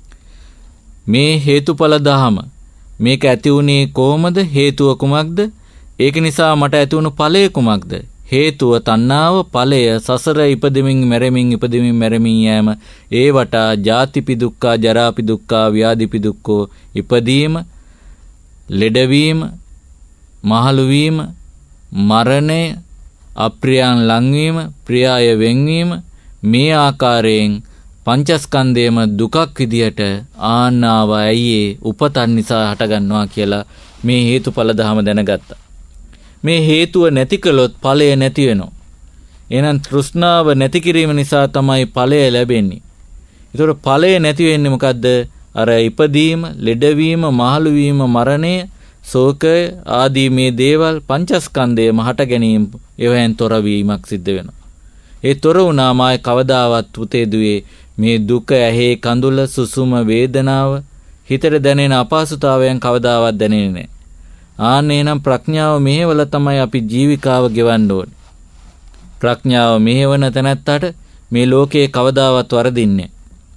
මේ හේතුඵල දහම මේක ඇති වුණේ කොහොමද? හේතුව කුමක්ද? ඒක නිසා මට ඇති වුණු ඵලය කුමක්ද? හේතුව තණ්හාව, ඵලය සසර ඉපදෙමින් මැරෙමින් ඉපදෙමින් මැරෙමින් යෑම. ඒවට ජාතිපි දුක්ඛ, ජරාපි දුක්ඛ, ව්‍යාධිපි දුක්ඛ, ඉපදීම, ලෙඩවීම, මහලු වීම, මරණය, අප්‍රියයන් ලංවීම, ප්‍රියය වෙන්වීම, මේ ආකාරයෙන් පංචස්කන්ධයම දුකක් විදියට ආන්නාව ඇයි උපතන් නිසා හටගන්නවා කියලා මේ හේතුඵල ධම දැනගත්තා. මේ හේතුව නැති කළොත් ඵලය නැති වෙනවා. එහෙනම් තෘෂ්ණාව නැති කිරීම නිසා තමයි ඵලය ලැබෙන්නේ. ඒතකොට ඵලය නැති වෙන්නේ මොකද්ද? අර ඉපදීම, ලෙඩවීම, මහලු වීම, මරණය, ශෝකය ආදී මේ දේවල් පංචස්කන්ධයම හට ගැනීම ඒවෙන් තොර වීමක් සිද්ධ වෙනවා. ඒ තොර වුණාම ආයේ කවදාවත් පුතේ දුවේ මේ දුක, ඇහි කඳුල, සුසුම වේදනාව, හිතට දැනෙන අපහසුතාවයන් කවදාවත් දැනෙන්නේ නැහැ. ආන්නේ නම් ප්‍රඥාව මෙහෙවල තමයි අපි ජීවිකාව ගෙවන්න ඕනේ. ප්‍රඥාව මෙහෙවන තැනැත්තට මේ ලෝකේ කවදාවත් වරදින්නේ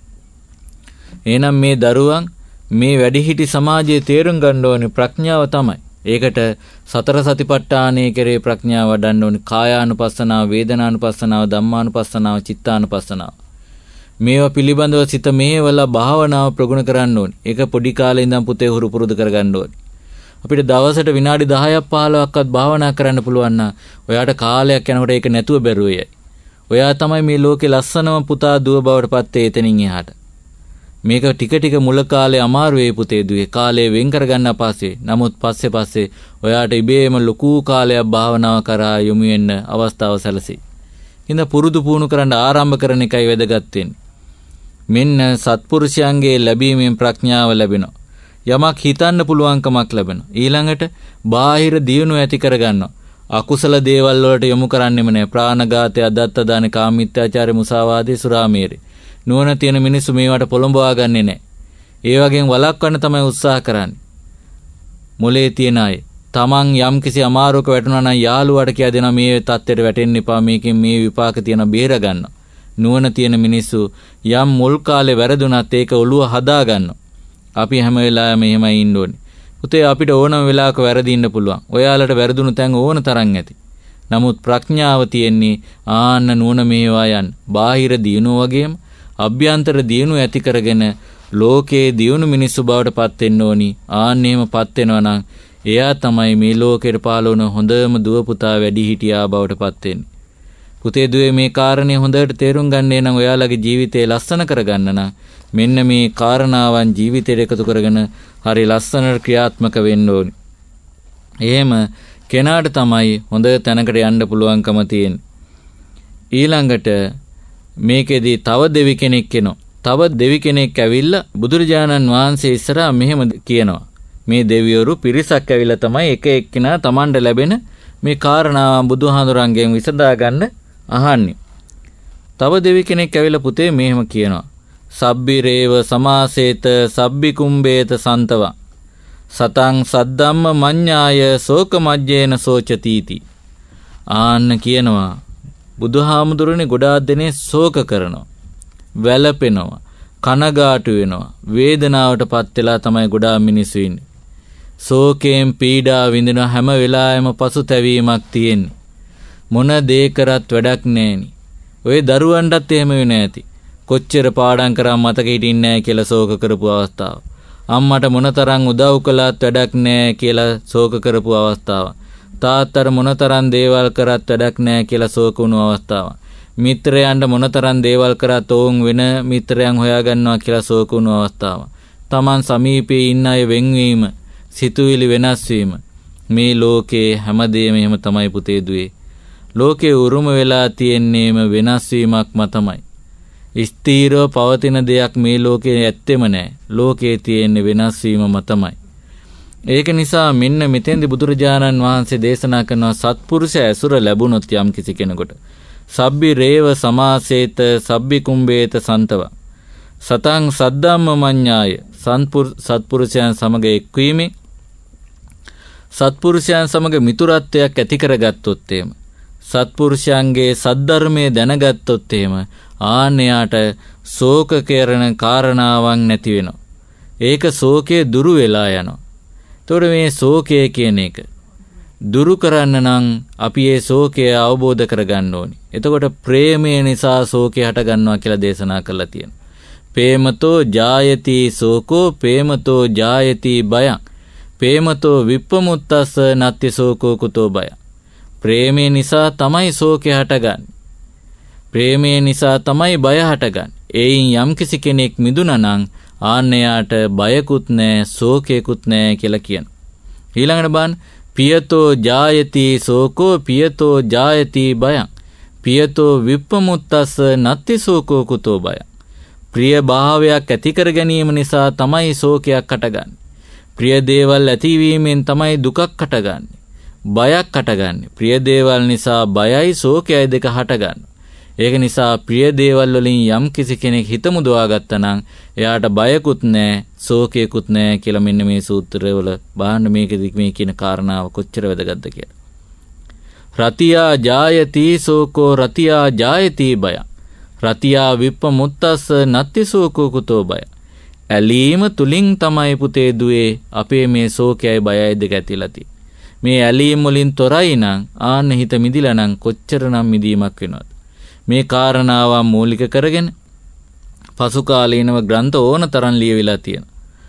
නැහැ. එහෙනම් මේ දරුවන් මේ වැඩිහිටි සමාජයේ තේරුම් ගන්න ඕනේ ප්‍රඥාව තමයි. ඒකට සතර සතිපට්ඨානයේ කෙරේ ප්‍රඥාව වඩන්න ඕනේ. කායානුපස්සනාව, වේදනානුපස්සනාව, ධම්මානුපස්සනාව, චිත්තානුපස්සනාව. මේවා පිළිබඳව සිත මේවල භාවනාව ප්‍රගුණ කරන්න ඕනේ. ඒක පොඩි කාලේ ඉඳන් පුතේ හුරු පුරුදු කරගන්න ඕනේ. අපිට දවසට විනාඩි දහයක් පහළොවක්වත් භාවනා කරන්න පුළුවන් නම් ඔයාට කාලයක් යනකොට ඒක නැතුව බැරුවයි. ඔයා තමයි මේ ලෝකේ ලස්සනම පුතා දුව බවට පත් වෙ එතනින් එහාට. මේක ටික ටික මුල කාලේ අමාරු වෙයි පුතේ දුවේ. කාලය වෙන් කරගන්න අපහසුයි. නමුත් පස්සේ පස්සේ ඔයාට ඉබේම ලොකු කාලයක් භාවනාව කරා යොමු වෙන්න අවස්ථාව සැලසෙයි. ඉතින් පුරුදු පුහුණු කරන්න ආරම්භ කරන එකයි වැදගත් වෙන්නේ. මෙන්න සත්පුරුෂයන්ගේ ලැබීමෙන් ප්‍රඥාව ලැබෙනවා. යමක් හිතන්න පුළුවන්කමක් ලැබෙනවා. ඊළඟට බාහිර දියුණුව ඇති කරගන්නවා. අකුසල දේවල් වලට යොමු කරන්නෙම නැහැ. ප්‍රාණඝාතය, අදත්ත දාන, කාමීත්‍යාචාරය, මුසාවාදී, සුරාමේරය. නුවණ තියෙන මිනිස්සු මේවට පොළඹවා ගන්නෙ නැහැ. ඒ වගේම වළක්වන්න තමයි උත්සාහ කරන්නේ. මොලේ තියන අය තමන් යම් කිසි අමාරුවක වැටුණා නම් යාළුවාට කියා දෙනවා මේ තත්ත්වයට වැටෙන්න එපා, මේකෙන් මේ විපාක තියෙන බේර ගන්න. නුවණ තියෙන මිනිස්සු යම් මුල් කාලේ වැරදුනත් ඒක ඔළුව හදා ගන්නවා. අපි හැම වෙලාවෙම එහෙමයි ඉන්න ඕනේ. පුතේ අපිට ඕනම වෙලාවක වැරදින්න පුළුවන්. ඔයාලට වැරදුණු තැන් ඕන තරම් ඇති. නමුත් ප්‍රඥාව තියෙන්නේ ආන්න නුවණ මේවා යන්. බාහිර දියුණුව වගේම අභ්‍යන්තර දියුණුව ඇති කරගෙන ලෝකේ දියුණු මිනිස්සු බවට පත් වෙන්න ඕනි. ආන්න එහෙම පත් වෙනවා නම් එයා තමයි මේ ලෝකෙට පාලවන හොඳම දුව පුතා වැඩි හිටියා බවට පත් වෙන්නේ. පුතේ දුවේ මේ කාරණේ හොඳට තේරුම් ගන්නේ නම් ඔයාලගේ ජීවිතේ ලස්සන කරගන්න නම් මෙන්න මේ කාරණාවන් ජීවිතයට එකතු කරගෙන හරි ලස්සනට ක්‍රියාත්මක වෙන්න ඕනි. එහෙම කෙනාට තමයි හොඳ තැනකට යන්න පුළුවන්කම තියෙන්නේ. ඊළඟට මේකෙදී තව දෙවි කෙනෙක් එනවා. තව දෙවි කෙනෙක් ඇවිල්ලා බුදුරජාණන් වහන්සේ ඉස්සරහා මෙහෙම කියනවා. මේ දෙවිවරු පිරිසක් ඇවිල්ලා තමයි එක එක්කිනා Tamanට ලැබෙන මේ කාරණාව බුදුහාඳුරන්ගෙන් විසඳා ගන්න අහන්නේ. තව දෙවි කෙනෙක් ඇවිල්ලා පුතේ මෙහෙම කියනවා. සබ්බිරේව සමාසේත සබ්බි කුම්බේත සන්තව සතං සද්දම්ම මඤ්ඤාය සෝක මජ්ජේන සෝචතිති. ආන්න කියනවා බුදුහාමුදුරනේ ගොඩාක් දෙනේ ශෝක කරනවා, වැළපෙනවා, කනගාටු වෙනවා, වේදනාවට පත් වෙලා තමයි ගොඩාක් මිනිස්සු ඉන්නේ. ශෝකයෙන් පීඩා විඳින හැම වෙලාවෙම පසුතැවීමක් තියෙන්නේ. මොන දේ කරත් වැඩක් නැහෙනි. ඔය දරුවන්ටත් එහෙම වෙන්නේ නැති. කොච්චර පාඩම් කරා මතක හිටින්නේ නැහැ කියලා ශෝක කරපු අවස්ථාව. අම්මට මොනතරම් උදව් කළත් වැඩක් නැහැ කියලා ශෝක කරපු අවස්ථාව. තාත්තට මොනතරම් දේවල් කරත් වැඩක් නැහැ කියලා ශෝක වුණු අවස්ථාවක්. මිත්‍රයන්ට මොනතරම් දේවල් කරත් ඔවුන් වෙන මිත්‍රයන් හොයාගන්නවා කියලා ශෝක වුණු අවස්ථාවක්. Taman සමීපයේ ඉන්න අය වෙන්වීම, සිතුවිලි වෙනස් වීම. මේ ලෝකේ හැමදේම එහෙම තමයි පුතේ දුවේ. ලෝකේ උරුම වෙලා තියෙන්නේම වෙනස් වීමක් මතමයි. ස්ථීරව පවතින දෙයක් මේ ලෝකේ ඇත්තෙම නැහැ. ලෝකේ තියෙන්නේ වෙනස් වීම මතමයි. ඒක නිසා මෙන්න මෙතෙන්දී බුදුරජාණන් වහන්සේ දේශනා කරන සත්පුරුෂ ඇසුර ලැබුණොත් යම් කිසි කෙනෙකුට සබ්බි රේව සමාසේත සබ්බි කුම්බේත සන්තව සතං සද්දම්ම මඤ්ඤාය සත්පුරුෂයන් සමග එක්වීමෙන් සත්පුරුෂයන් සමග මිතුරත්වයක් ඇති කරගත්තොත් එහෙම සත්පුරුෂයන්ගේ සද්ධර්මයේ දැනගත්තොත් එහෙම ආන්‍යයට ශෝක කරන කාරණාවක් නැති වෙනවා. ඒක ශෝකයේ දුරු වෙලා යනවා. එතකොට මේ ශෝකය කියන එක දුරු කරන්න නම් අපි ඒ ශෝකය අවබෝධ කරගන්න ඕනි. එතකොට ප්‍රේමය නිසා ශෝකය හට ගන්නවා කියලා දේශනා කරලා තියෙනවා. ප්‍රේමතෝ ජායති ශෝකෝ ප්‍රේමතෝ ජායති බයං ප්‍රේමතෝ විප්පමුත්තස්ස නත්ති ශෝකෝ කුතෝ බයං. ප්‍රේමය නිසා තමයි ශෝකය හටගන්නේ. ප්‍රේමය නිසා තමයි බය හටගන්නේ. එයින් යම්කිසි කෙනෙක් මිදුණා නම් ආන්නයාට බයකුත් නැහැ, ශෝකයකුත් නැහැ කියලා කියනවා. ඊළඟට බලන්න පියතෝ ජායති ශෝකෝ පියතෝ ජායති බයං පියතෝ විප්පමුත්තස්ස නත්ති ශෝකෝ කුතෝ බයං. ප්‍රිය භාවයක් ඇති කර ගැනීම නිසා තමයි ශෝකයක් හටගන්නේ. ප්‍රිය දේවල් ඇතිවීමෙන් තමයි දුකක් හටගන්නේ. බයක් හටගන්නේ. ප්‍රිය දේවල් නිසා බයයි ශෝකයයි දෙක හටගන්නේ. ඒක නිසා ප්‍රිය දේවල් වලින් යම් කිසි කෙනෙක් හිත මුදවා ගත්තා නම් එයාට බයකුත් නැහැ, ශෝකයකුත් නැහැ කියලා මෙන්න මේ සූත්‍රවල බාහන්න මේකෙදි මේ කියන කාරණාව කොච්චර වැදගත්ද කියලා. රතියා ජායති ශෝකෝ රතියා ජායති බය. රතියා විප්පමුත්තස්ස නත්ති ශෝකෝ කුතෝ බය. ඇලීම තුලින් තමයි පුතේ දුවේ අපේ මේ ශෝකයයි බයයි දෙක ඇතිලා තියෙන්නේ. මේ ඇලීම් වලින් තොරයි නම් ආන්න හිත මිදිලා නම් කොච්චරනම් මිදීමක් වෙනවද? මේ කාරණාව මූලික කරගෙන පසු කාලීනව ග්‍රන්ථ ඕන තරම් ලියවිලා තියෙනවා.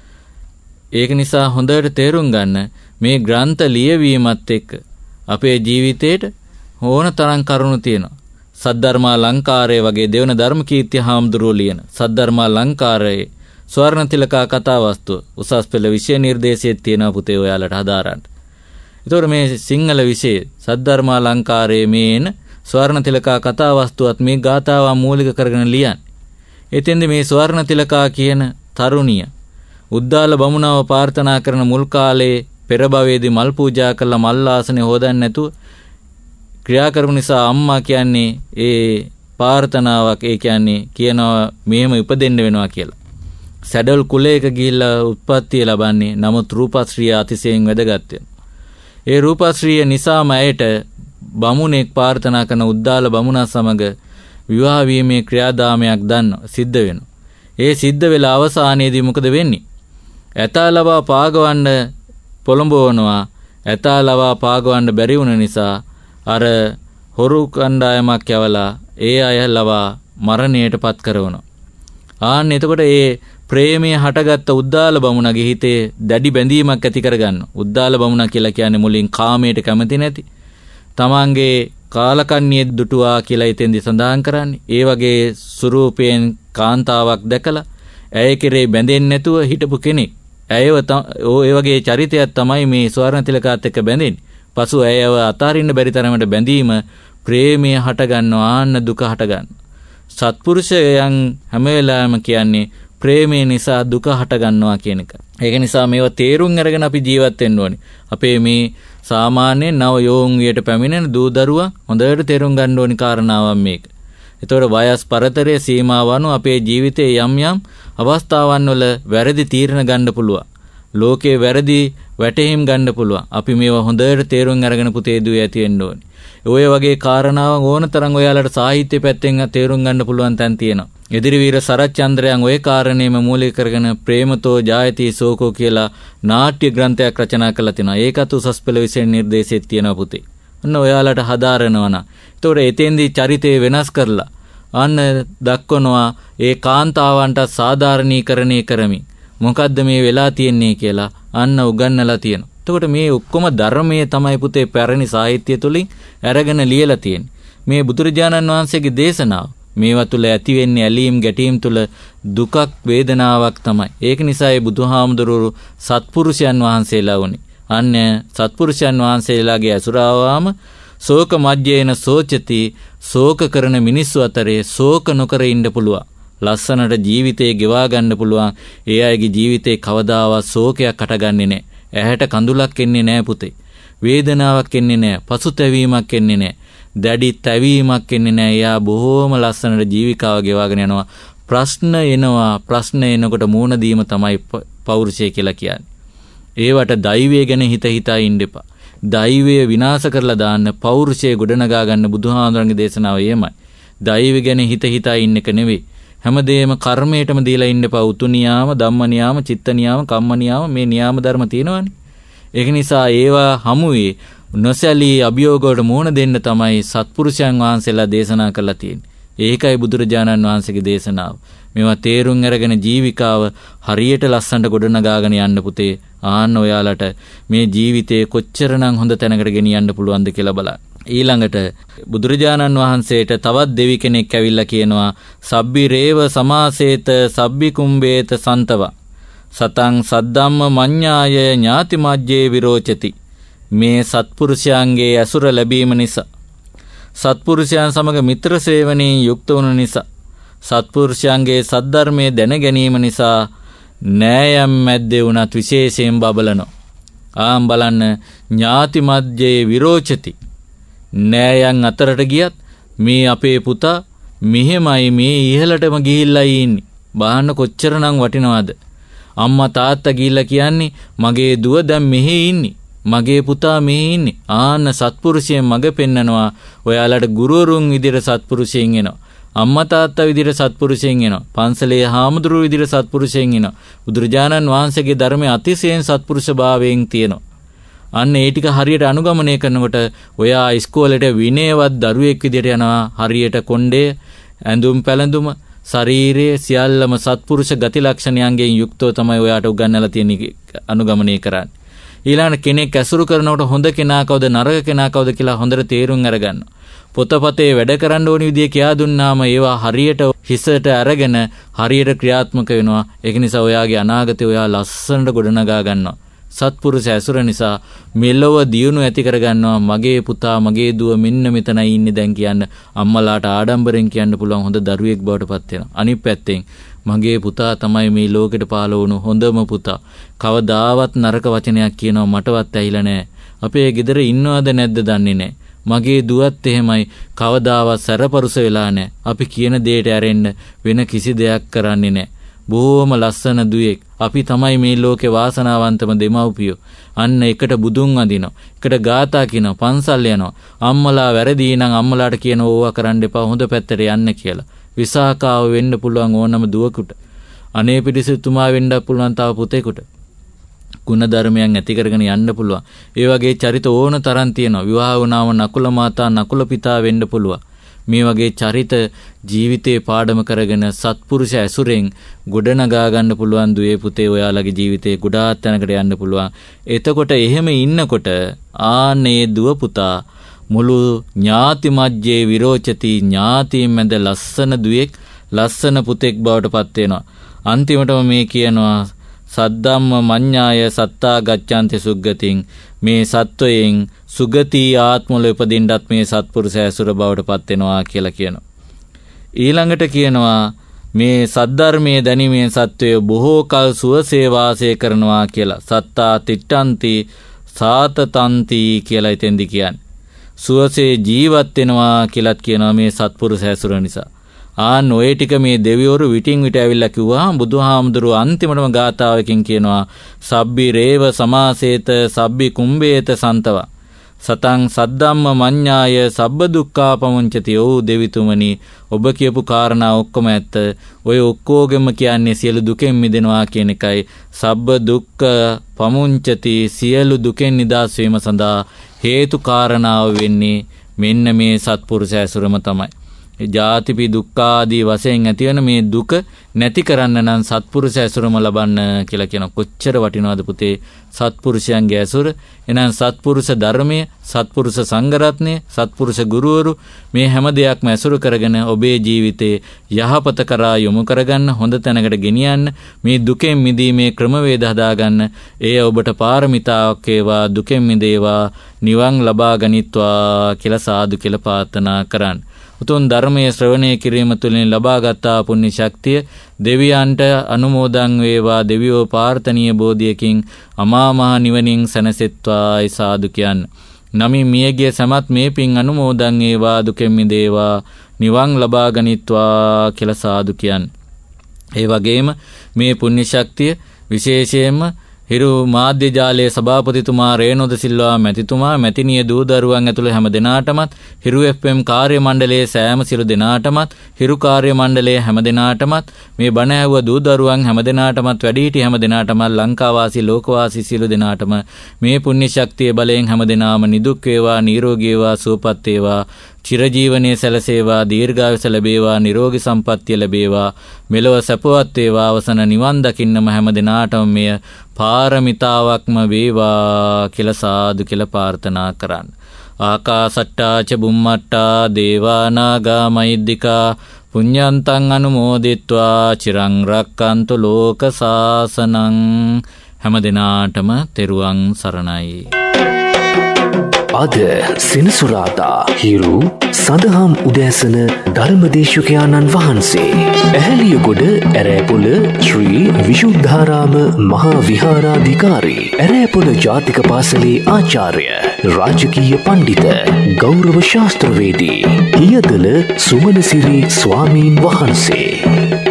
ඒක නිසා හොඳට තේරුම් ගන්න මේ ග්‍රන්ථ ලියවීමත් එක්ක අපේ ජීවිතේට ඕන තරම් කරුණු තියෙනවා. සද්ධර්මා ලංකාරයේ වගේ දෙවන ධර්මකීර්ති හාමුදුරුවෝ ලියන සද්ධර්මා ලංකාරයේ ස්වර්ණ තිලකා කතාවස්තුව උසස් පෙළ විෂය නිර්දේශයේ තියෙනවා පුතේ ඔයාලට හදාරන්න. ඒතකොට මේ සිංහල විෂය සද්ධර්මා ලංකාරයේ මේන ස්වර්ණ තිලකා කතාවස්තුවත් මේ ගාථාව මූලික කරගෙන ලියන්නේ. එතෙන්ද මේ ස්වර්ණ තිලකා කියන තරුණිය උද්දාල බමුණව ප්‍රාර්ථනා කරන මුල් කාලේ පෙර භවයේදී මල් පූජා කළා මල් ආසනේ හොදන්න නැතුව ක්‍රියා කරපු නිසා අම්මා කියන්නේ ඒ ප්‍රාර්ථනාවක් ඒ කියන්නේ කියනවා මෙහෙම ඉපදෙන්න වෙනවා කියලා. සැඩල් කුලයක ගිහිල්ලා උත්පත්තිය ලබන්නේ. නමුත් රූපශ්‍රිය අතිශයින් වැදගත් වෙනවා. ඒ රූපශ්‍රිය නිසාම ඇයට බමුණෙක් ප්‍රාර්ථනා කරන උද්දාල බමුණා සමග විවාහ වීමේ ක්‍රියාදාමයක් දන්න සිද්ධ වෙනවා. ඒ සිද්ධ වෙලා අවසානයේදී මොකද වෙන්නේ? ඇතා ලවා පාගවන්න පොළඹවනවා. ඇතා ලවා පාගවන්න බැරි වුණ නිසා අර හොරු කණ්ඩායමක් යවලා ඒ අය ලවා මරණයට පත් කරනවා. ආන්න එතකොට ඒ ප්‍රේමයේ හටගත්ත උද්දාල බමුණගේ හිතේ දැඩි බැඳීමක් ඇති කරගන්නවා. උද්දාල බමුණා කියලා කියන්නේ මුලින් කාමයට කැමති නැති තමන්ගේ කාලකන්ණියේ දුටුවා කියලා ඉතින්දි සඳහන් කරන්නේ. ඒ වගේ ස්වරූපයෙන් කාන්තාවක් දැකලා ඇය කෙරේ බැඳෙන්නේ නැතුව හිටපු කෙනෙක්. ඇයව ඒ වගේ චරිතයක් තමයි මේ ස්වර්ණ තිලකාත් එක්ක බැඳෙන්නේ. පසු ඇයව අතාරින්න බැරි තරමට බැඳීම ප්‍රේමය හට ගන්නවා. ආන්න දුක හට ගන්නවා. සත්පුරුෂයන් හැම වෙලාවෙම කියන්නේ ප්‍රේමය නිසා දුක හට ගන්නවා කියන එක. ඒක නිසා මේව තේරුම් අරගෙන අපි ජීවත් වෙන්න ඕනේ. අපේ මේ සාමාන්‍ය නව යෝන්වියට පැමිණෙන දූ දරුවා හොඳට තේරුම් ගන්න ඕනි කාරණාවක් මේක. ඒතකොට වයස් පරතරයේ සීමාවන අපේ ජීවිතයේ යම් යම් අවස්ථාවන් වල වැරදි තීරණ ගන්න පුළුවන්. ලෝකේ වැරදි වැටහීම් ගන්න පුළුවන්. අපි මේවා හොඳට තේරුම් අරගෙන පුතේ දුවේ ඇති වෙන්න ඕනේ. ඔය වගේ කාරණාවන් ඕන තරම් ඔයාලට සාහිත්‍ය පැත්තෙන් තේරුම් ගන්න පුළුවන් තැන් තියෙනවා. එදිරිවීර සරච්චන්ද්‍රයන් ওই කාරණේම මූලික කරගෙන ප්‍රේමතෝ ජායති ශෝකෝ කියලා නාට්‍ය ග්‍රන්ථයක් රචනා කළා තිනවා. ඒකත් උසස් පෙළ විෂය නිර්දේශයේ තියෙනවා පුතේ. අන්න ඔයාලට හදාරනවා න ะ. ඒතකොට එතෙන්දී චරිතය වෙනස් කරලා අන්න දක්වනවා ඒ කාන්තාවන්ට සාධාරණීකරණය කරමින් මොකද්ද මේ වෙලා තියෙන්නේ කියලා අන්න උගන්වලා තියෙනවා. එතකොට මේ ඔක්කොම ධර්මයේ තමයි පුතේ පැරණි සාහිත්‍ය තුලින් අරගෙන ලියලා තියෙන්නේ. මේ බුදුරජාණන් වහන්සේගේ දේශනාව මේවා තුල ඇති වෙන්නේ ඇලීම් ගැටීම් තුල දුකක් වේදනාවක් තමයි. ඒක නිසා ඒ බුදුහාමුදුරුවෝ සත්පුරුෂයන් වහන්සේලා වුණේ. අන්න සත්පුරුෂයන් වහන්සේලාගේ ඇසුරාවාම ශෝක මජ්ජේන සෝචති ශෝක කරන මිනිස්සු අතරේ ශෝක නොකර ඉන්න පුළුවන්. ලස්සනට ජීවිතේ ගෙවා ගන්න පුළුවන්. ඒ අයගේ ජීවිතේ කවදාවත් ශෝකයක් හටගන්නේ නැහැ. ඇහැට කඳුලක් එන්නේ නැහැ පුතේ. වේදනාවක් එන්නේ නැහැ. පසුතැවීමක් එන්නේ නැහැ. දැඩි තැවීමක් එන්නේ නැහැ. එයා බොහොම ලස්සනට ජීවිකාව ගෙවාගෙන යනවා. ප්‍රශ්න එනවා. ප්‍රශ්න එනකොට මූණ දීම තමයි පෞරුෂය කියලා කියන්නේ. ඒවට දෛවය ගැන හිත හිතා ඉන්න එපා. දෛවය විනාශ කරලා දාන්න පෞරුෂය ගොඩනගා ගන්න බුදුහාමුදුරන්ගේ දේශනාව එයමයි. දෛවය ගැන හිත හිතා ඉන්න එක නෙවෙයි. හැමදේම කර්මයටම දීලා ඉන්න එපා. උතු නියාම, ධම්ම නියාම, චිත්ත නියාම, කම්ම නියාම මේ නියාම ධර්ම තියෙනවානේ. ඒක නිසා ඒවා හමුවේ නොසැලී අභියෝග වලට මුහුණ දෙන්න තමයි සත්පුරුෂයන් වහන්සේලා දේශනා කරලා තියෙන්නේ. ඒකයි බුදුරජාණන් වහන්සේගේ දේශනාව. මේවා තේරුම් අරගෙන ජීවිකාව හරියට ලස්සනට ගොඩනගාගෙන යන්න පුතේ. ආන්න ඔයාලට මේ ජීවිතේ කොච්චරනම් හොඳ තැනකට ගෙනියන්න පුළුවන්ද කියලා බලන්න. ඊළඟට බුදුරජාණන් වහන්සේට තවත් දෙවි කෙනෙක් ඇවිල්ලා කියනවා සබ්බි රේව සමාසේත සබ්බි කුම්බේත සන්තව සතං සද්දම්ම මඤ්ඤාය ඥාති මජ්ජේ විරෝචති. මේ සත්පුරුෂයන්ගේ ඇසුර ලැබීම නිසා සත්පුරුෂයන් සමග මිත්‍ර සේවනයෙන් යුක්ත වුණ නිසා සත්පුරුෂයන්ගේ සද්ධර්මයේ දැන ගැනීම නිසා නෑයම් මැද්දේ වුණත් විශේෂයෙන් බබලනවා. ආම් බලන්න ඥාති මජ්ජේ විරෝචති. නෑයන් අතරට ගියත් මේ අපේ පුතා මෙහෙමයි මේ ඉහළටම ගිහිල්ලා ඉන්නේ. බාහන්න කොච්චරනම් වටිනවද? අම්මා තාත්තා ගිහිල්ලා කියන්නේ මගේ දුව දැන් මෙහෙ ඉන්නේ. මගේ පුතා මෙහෙ ඉන්නේ. ආන්න සත්පුරුෂයන් මග පෙන්නනවා. ඔයාලට ගුරුවරුන් විදිහට සත්පුරුෂයන් එනවා. අම්මා තාත්තා විදිහට සත්පුරුෂයන් එනවා. පන්සලේ හාමුදුරුවෝ විදිහට සත්පුරුෂයන් එනවා. බුදුරජාණන් වහන්සේගේ ධර්මයේ අතිශයින් සත්පුරුෂභාවයෙන් තියෙනවා. අන්න ඒ ටික හරියට අනුගමනය කරනකොට ඔයා ඉස්කෝලේට විනයවත් දරුවෙක් විදිහට යනවා. හරියට කොණ්ඩේ ඇඳුම් පැළඳුම ශරීරයේ සියල්ලම සත්පුරුෂ ගති ලක්ෂණයන්ගෙන් යුක්තව තමයි ඔයාට උගන්වලා තියෙන අනුගමනය කරන්නේ. ඊළඟ කෙනෙක් ඇසුරු කරනකොට හොඳ කෙනා කවුද නරක කෙනා කවුද කියලා හොඳට තේරුම් අරගන්න. පොතපතේ වැඩ කරන්න ඕනි විදිය කියා දුන්නාම ඒවා හරියට හිසට අරගෙන හරියට ක්‍රියාත්මක වෙනවා. ඒක නිසා ඔයාගේ අනාගතේ ඔයා ලස්සනට ගොඩනගා ගන්නවා. සත්පුරුෂ ඇසුර නිසා මෙලොව දියුණු ඇති කරගන්නවා. මගේ පුතා මගේ දුව මෙන්න මෙතනයි ඉන්නේ දැන් කියන්න අම්මලාට ආඩම්බරෙන් කියන්න පුළුවන් හොඳ දරුවෙක් බවට පත් වෙනවා. අනිත් පැත්තෙන් මගේ පුතා තමයි මේ ලෝකෙට පහළ වුණු හොඳම පුතා. කවදාවත් නරක වචනයක් කියනවා මටවත් ඇහිලා නැහැ. අපේ ගෙදර ඉන්නවද නැද්ද දන්නේ නැහැ. මගේ දුවත් එහෙමයි කවදාවත් සැරපරුස වෙලා නැහැ. අපි කියන දෙයට ඇරෙන්න වෙන කිසි දෙයක් කරන්නේ නැහැ. බොහොම ලස්සන දුවෙක්. අපි තමයි මේ ලෝකේ වාසනාවන්තම දෙමව්පියෝ. අන්න එකට බුදුන් අදිනවා. එකට ගාථා කියනවා. පන්සල් යනවා. අම්මලා වැරදි නම් අම්මලාට කියන ඕවා කරන්න එපා හොඳ පැත්තට යන්න කියලා. විසාකාව වෙන්න පුළුවන් ඕනම දුවකට. අනේ පිටිසිතුමා වෙන්න පුළුවන් තව පුතේකට. ගුණ ධර්මයන් ඇති කරගෙන යන්න පුළුවන්. ඒ වගේ චරිත ඕන තරම් තියෙනවා. විවාහ වුණාම නකුල මාතා නකුල පිතා වෙන්න පුළුවන්. මේ වගේ චරිත ජීවිතේ පාඩම කරගෙන සත්පුරුෂ ඇසුරෙන් ගොඩනගා ගන්න පුළුවන් දුවේ පුතේ ඔයාලගේ ජීවිතේ ගොඩාක් තැනකට යන්න පුළුවන්. එතකොට එහෙම ඉන්නකොට ආනේ දුව පුතා මුළු ඥාති මජ්ජේ විරෝචති ඥාතීන් මැද ලස්සන දුවෙක් ලස්සන පුතෙක් බවට පත් වෙනවා. අන්තිමටම මේ කියනවා සද්දම්ම මඤ්ඤාය සත්තා ගච්ඡanti සුග්ගතින් මේ සත්වයෙන් සුගති ආත්මවල උපදින්නත් මේ සත්පුරුෂ ඇසුර බවට පත් වෙනවා කියලා කියනවා. ඊළඟට කියනවා මේ සද්ධර්මයේ දැනීමේ සත්වය බොහෝ කල සුවසේ වාසය කරනවා කියලා. සත්තා තිට්ඨන්ති සාතතන්ති කියලා ඉතින්දි කියන්නේ. සුවසේ ජීවත් වෙනවා කියලාත් කියනවා මේ සත්පුරුෂ ඇසුර නිසා. ආන් ඔය ටික මේ දෙවිවරු විටින් විට ඇවිල්ලා කිව්වා බුදුහාමුදුරුවෝ අන්තිමටම ගාථාවකින් කියනවා සබ්බි රේව සමාසේත සබ්බි කුම්බේත සන්තව සතං සද්දම්ම මඤ්ඤාය සබ්බ දුක්ඛා පමුංචති. ඕ දෙවිතුමනි ඔබ කියපු කාරණා ඔක්කොම ඇත්ත. ඔය ඔක්කොගෙම කියන්නේ සියලු දුකෙන් මිදෙනවා කියන එකයි. සබ්බ දුක්ඛ පමුංචති සියලු දුකෙන් නිදහස් වීම සඳහා හේතු කාරණාව වෙන්නේ මෙන්න මේ සත්පුරුෂ ඇසුරම තමයි. ජාතිපි දුක්ඛාදී වශයෙන් ඇතිවන මේ දුක නැති කරන්න නම් සත්පුරුෂ ඇසුරම ලබන්න කියලා කියන කොච්චර වටිනවද පුතේ සත්පුරුෂයන්ගේ ඇසුර. එහෙනම් සත්පුරුෂ ධර්මය, සත්පුරුෂ සංඝරත්නය, සත්පුරුෂ ගුරුවරු මේ හැම දෙයක්ම ඇසුරු කරගෙන ඔබේ ජීවිතේ යහපත කරා යොමු කරගන්න, හොඳ තැනකට ගෙනියන්න, මේ දුකෙන් මිදීමේ ක්‍රමවේද හදාගන්න. එය ඔබට පාරමිතාවක් වේවා, දුකෙන් මිදේවා, නිවන් ලබා ගනිත්වා කියලා සාදු කියලා ප්‍රාර්ථනා කරන්න. උතුම් ධර්මයේ ශ්‍රවණය කිරීම තුළින් ලබාගත් පුණ්‍ය ශක්තිය දෙවියන්ට අනුමෝදන් වේවා. දෙවියෝ ප්‍රාර්ථනීය බෝධියකින් අමා මහ නිවනින් සැනසෙත්වා සාදු කියන්න. නමින් මියගිය සමත් මේ පින් අනුමෝදන් වේවා, දුකෙන් මිදේවා, නිවන් ලබා ගනිත්වා කියලා සාදු කියන්න. ඒ වගේම මේ පුණ්‍ය ශක්තිය විශේෂයෙන්ම හිරු මාධ්‍ය ජාලයේ සභාපතිතුමා රේනෝද සිල්වා මැතිතුමා, මැතිනිය දූ දරුවන් ඇතුළු හැම දෙනාටමත්, හිරු එෆ් එම් කාර්ය මණ්ඩලයේ සෑම සිළු දෙනාටමත්, හිරු කාර්ය මණ්ඩලයේ හැම දෙනාටමත්, මේ බණ ඇහුව දූ දරුවන් හැම දෙනාටමත්, වැඩිහිටි හැම දෙනාටමත්, ලංකාවාසී ලෝකවාසී සිළු දෙනාටම මේ පුණ්‍ය ශක්තිය බලයෙන් හැම දෙනාම නිදුක් වේවා, නිරෝගී වේවා, සුවපත් වේවා, චිරජීවනයේ සැලසේවා, දීර්ඝායුෂ ලැබේවා, නිරෝගී සම්පන්නිය ලැබේවා, මෙලොව සැපවත් වේවා, අවසන නිවන් දකින්නම හැම දිනාටම මෙය පාරමිතාවක්ම වේවා කියලා සාදු කියලා ප්‍රාර්ථනා කරන්න. ආකාසට්ටා ච බුම්මට්ටා දේවා නාග මහිද්దికා පුඤ්ඤන්තං අනුමෝදිත්වා චිරං රක්칸තු ලෝක සාසනං. හැම දිනාටම තෙරුවන් සරණයි. අද සෙනසුරාදා හිරු සදහම් උදෑසන ධර්මදේශකයාණන් වහන්සේ ඇහැලියගොඩ ඇරෑපොළ ශ්‍රී විශුද්ධාරාම මහා විහාරාධිකාරී ඇරෑපොළ ජාතික පාසලේ ආචාර්ය රාජකීය පණ්ඩිත ගෞරව ශාස්ත්‍රවේදී හියදල සුමනසිරි ස්වාමීන් වහන්සේ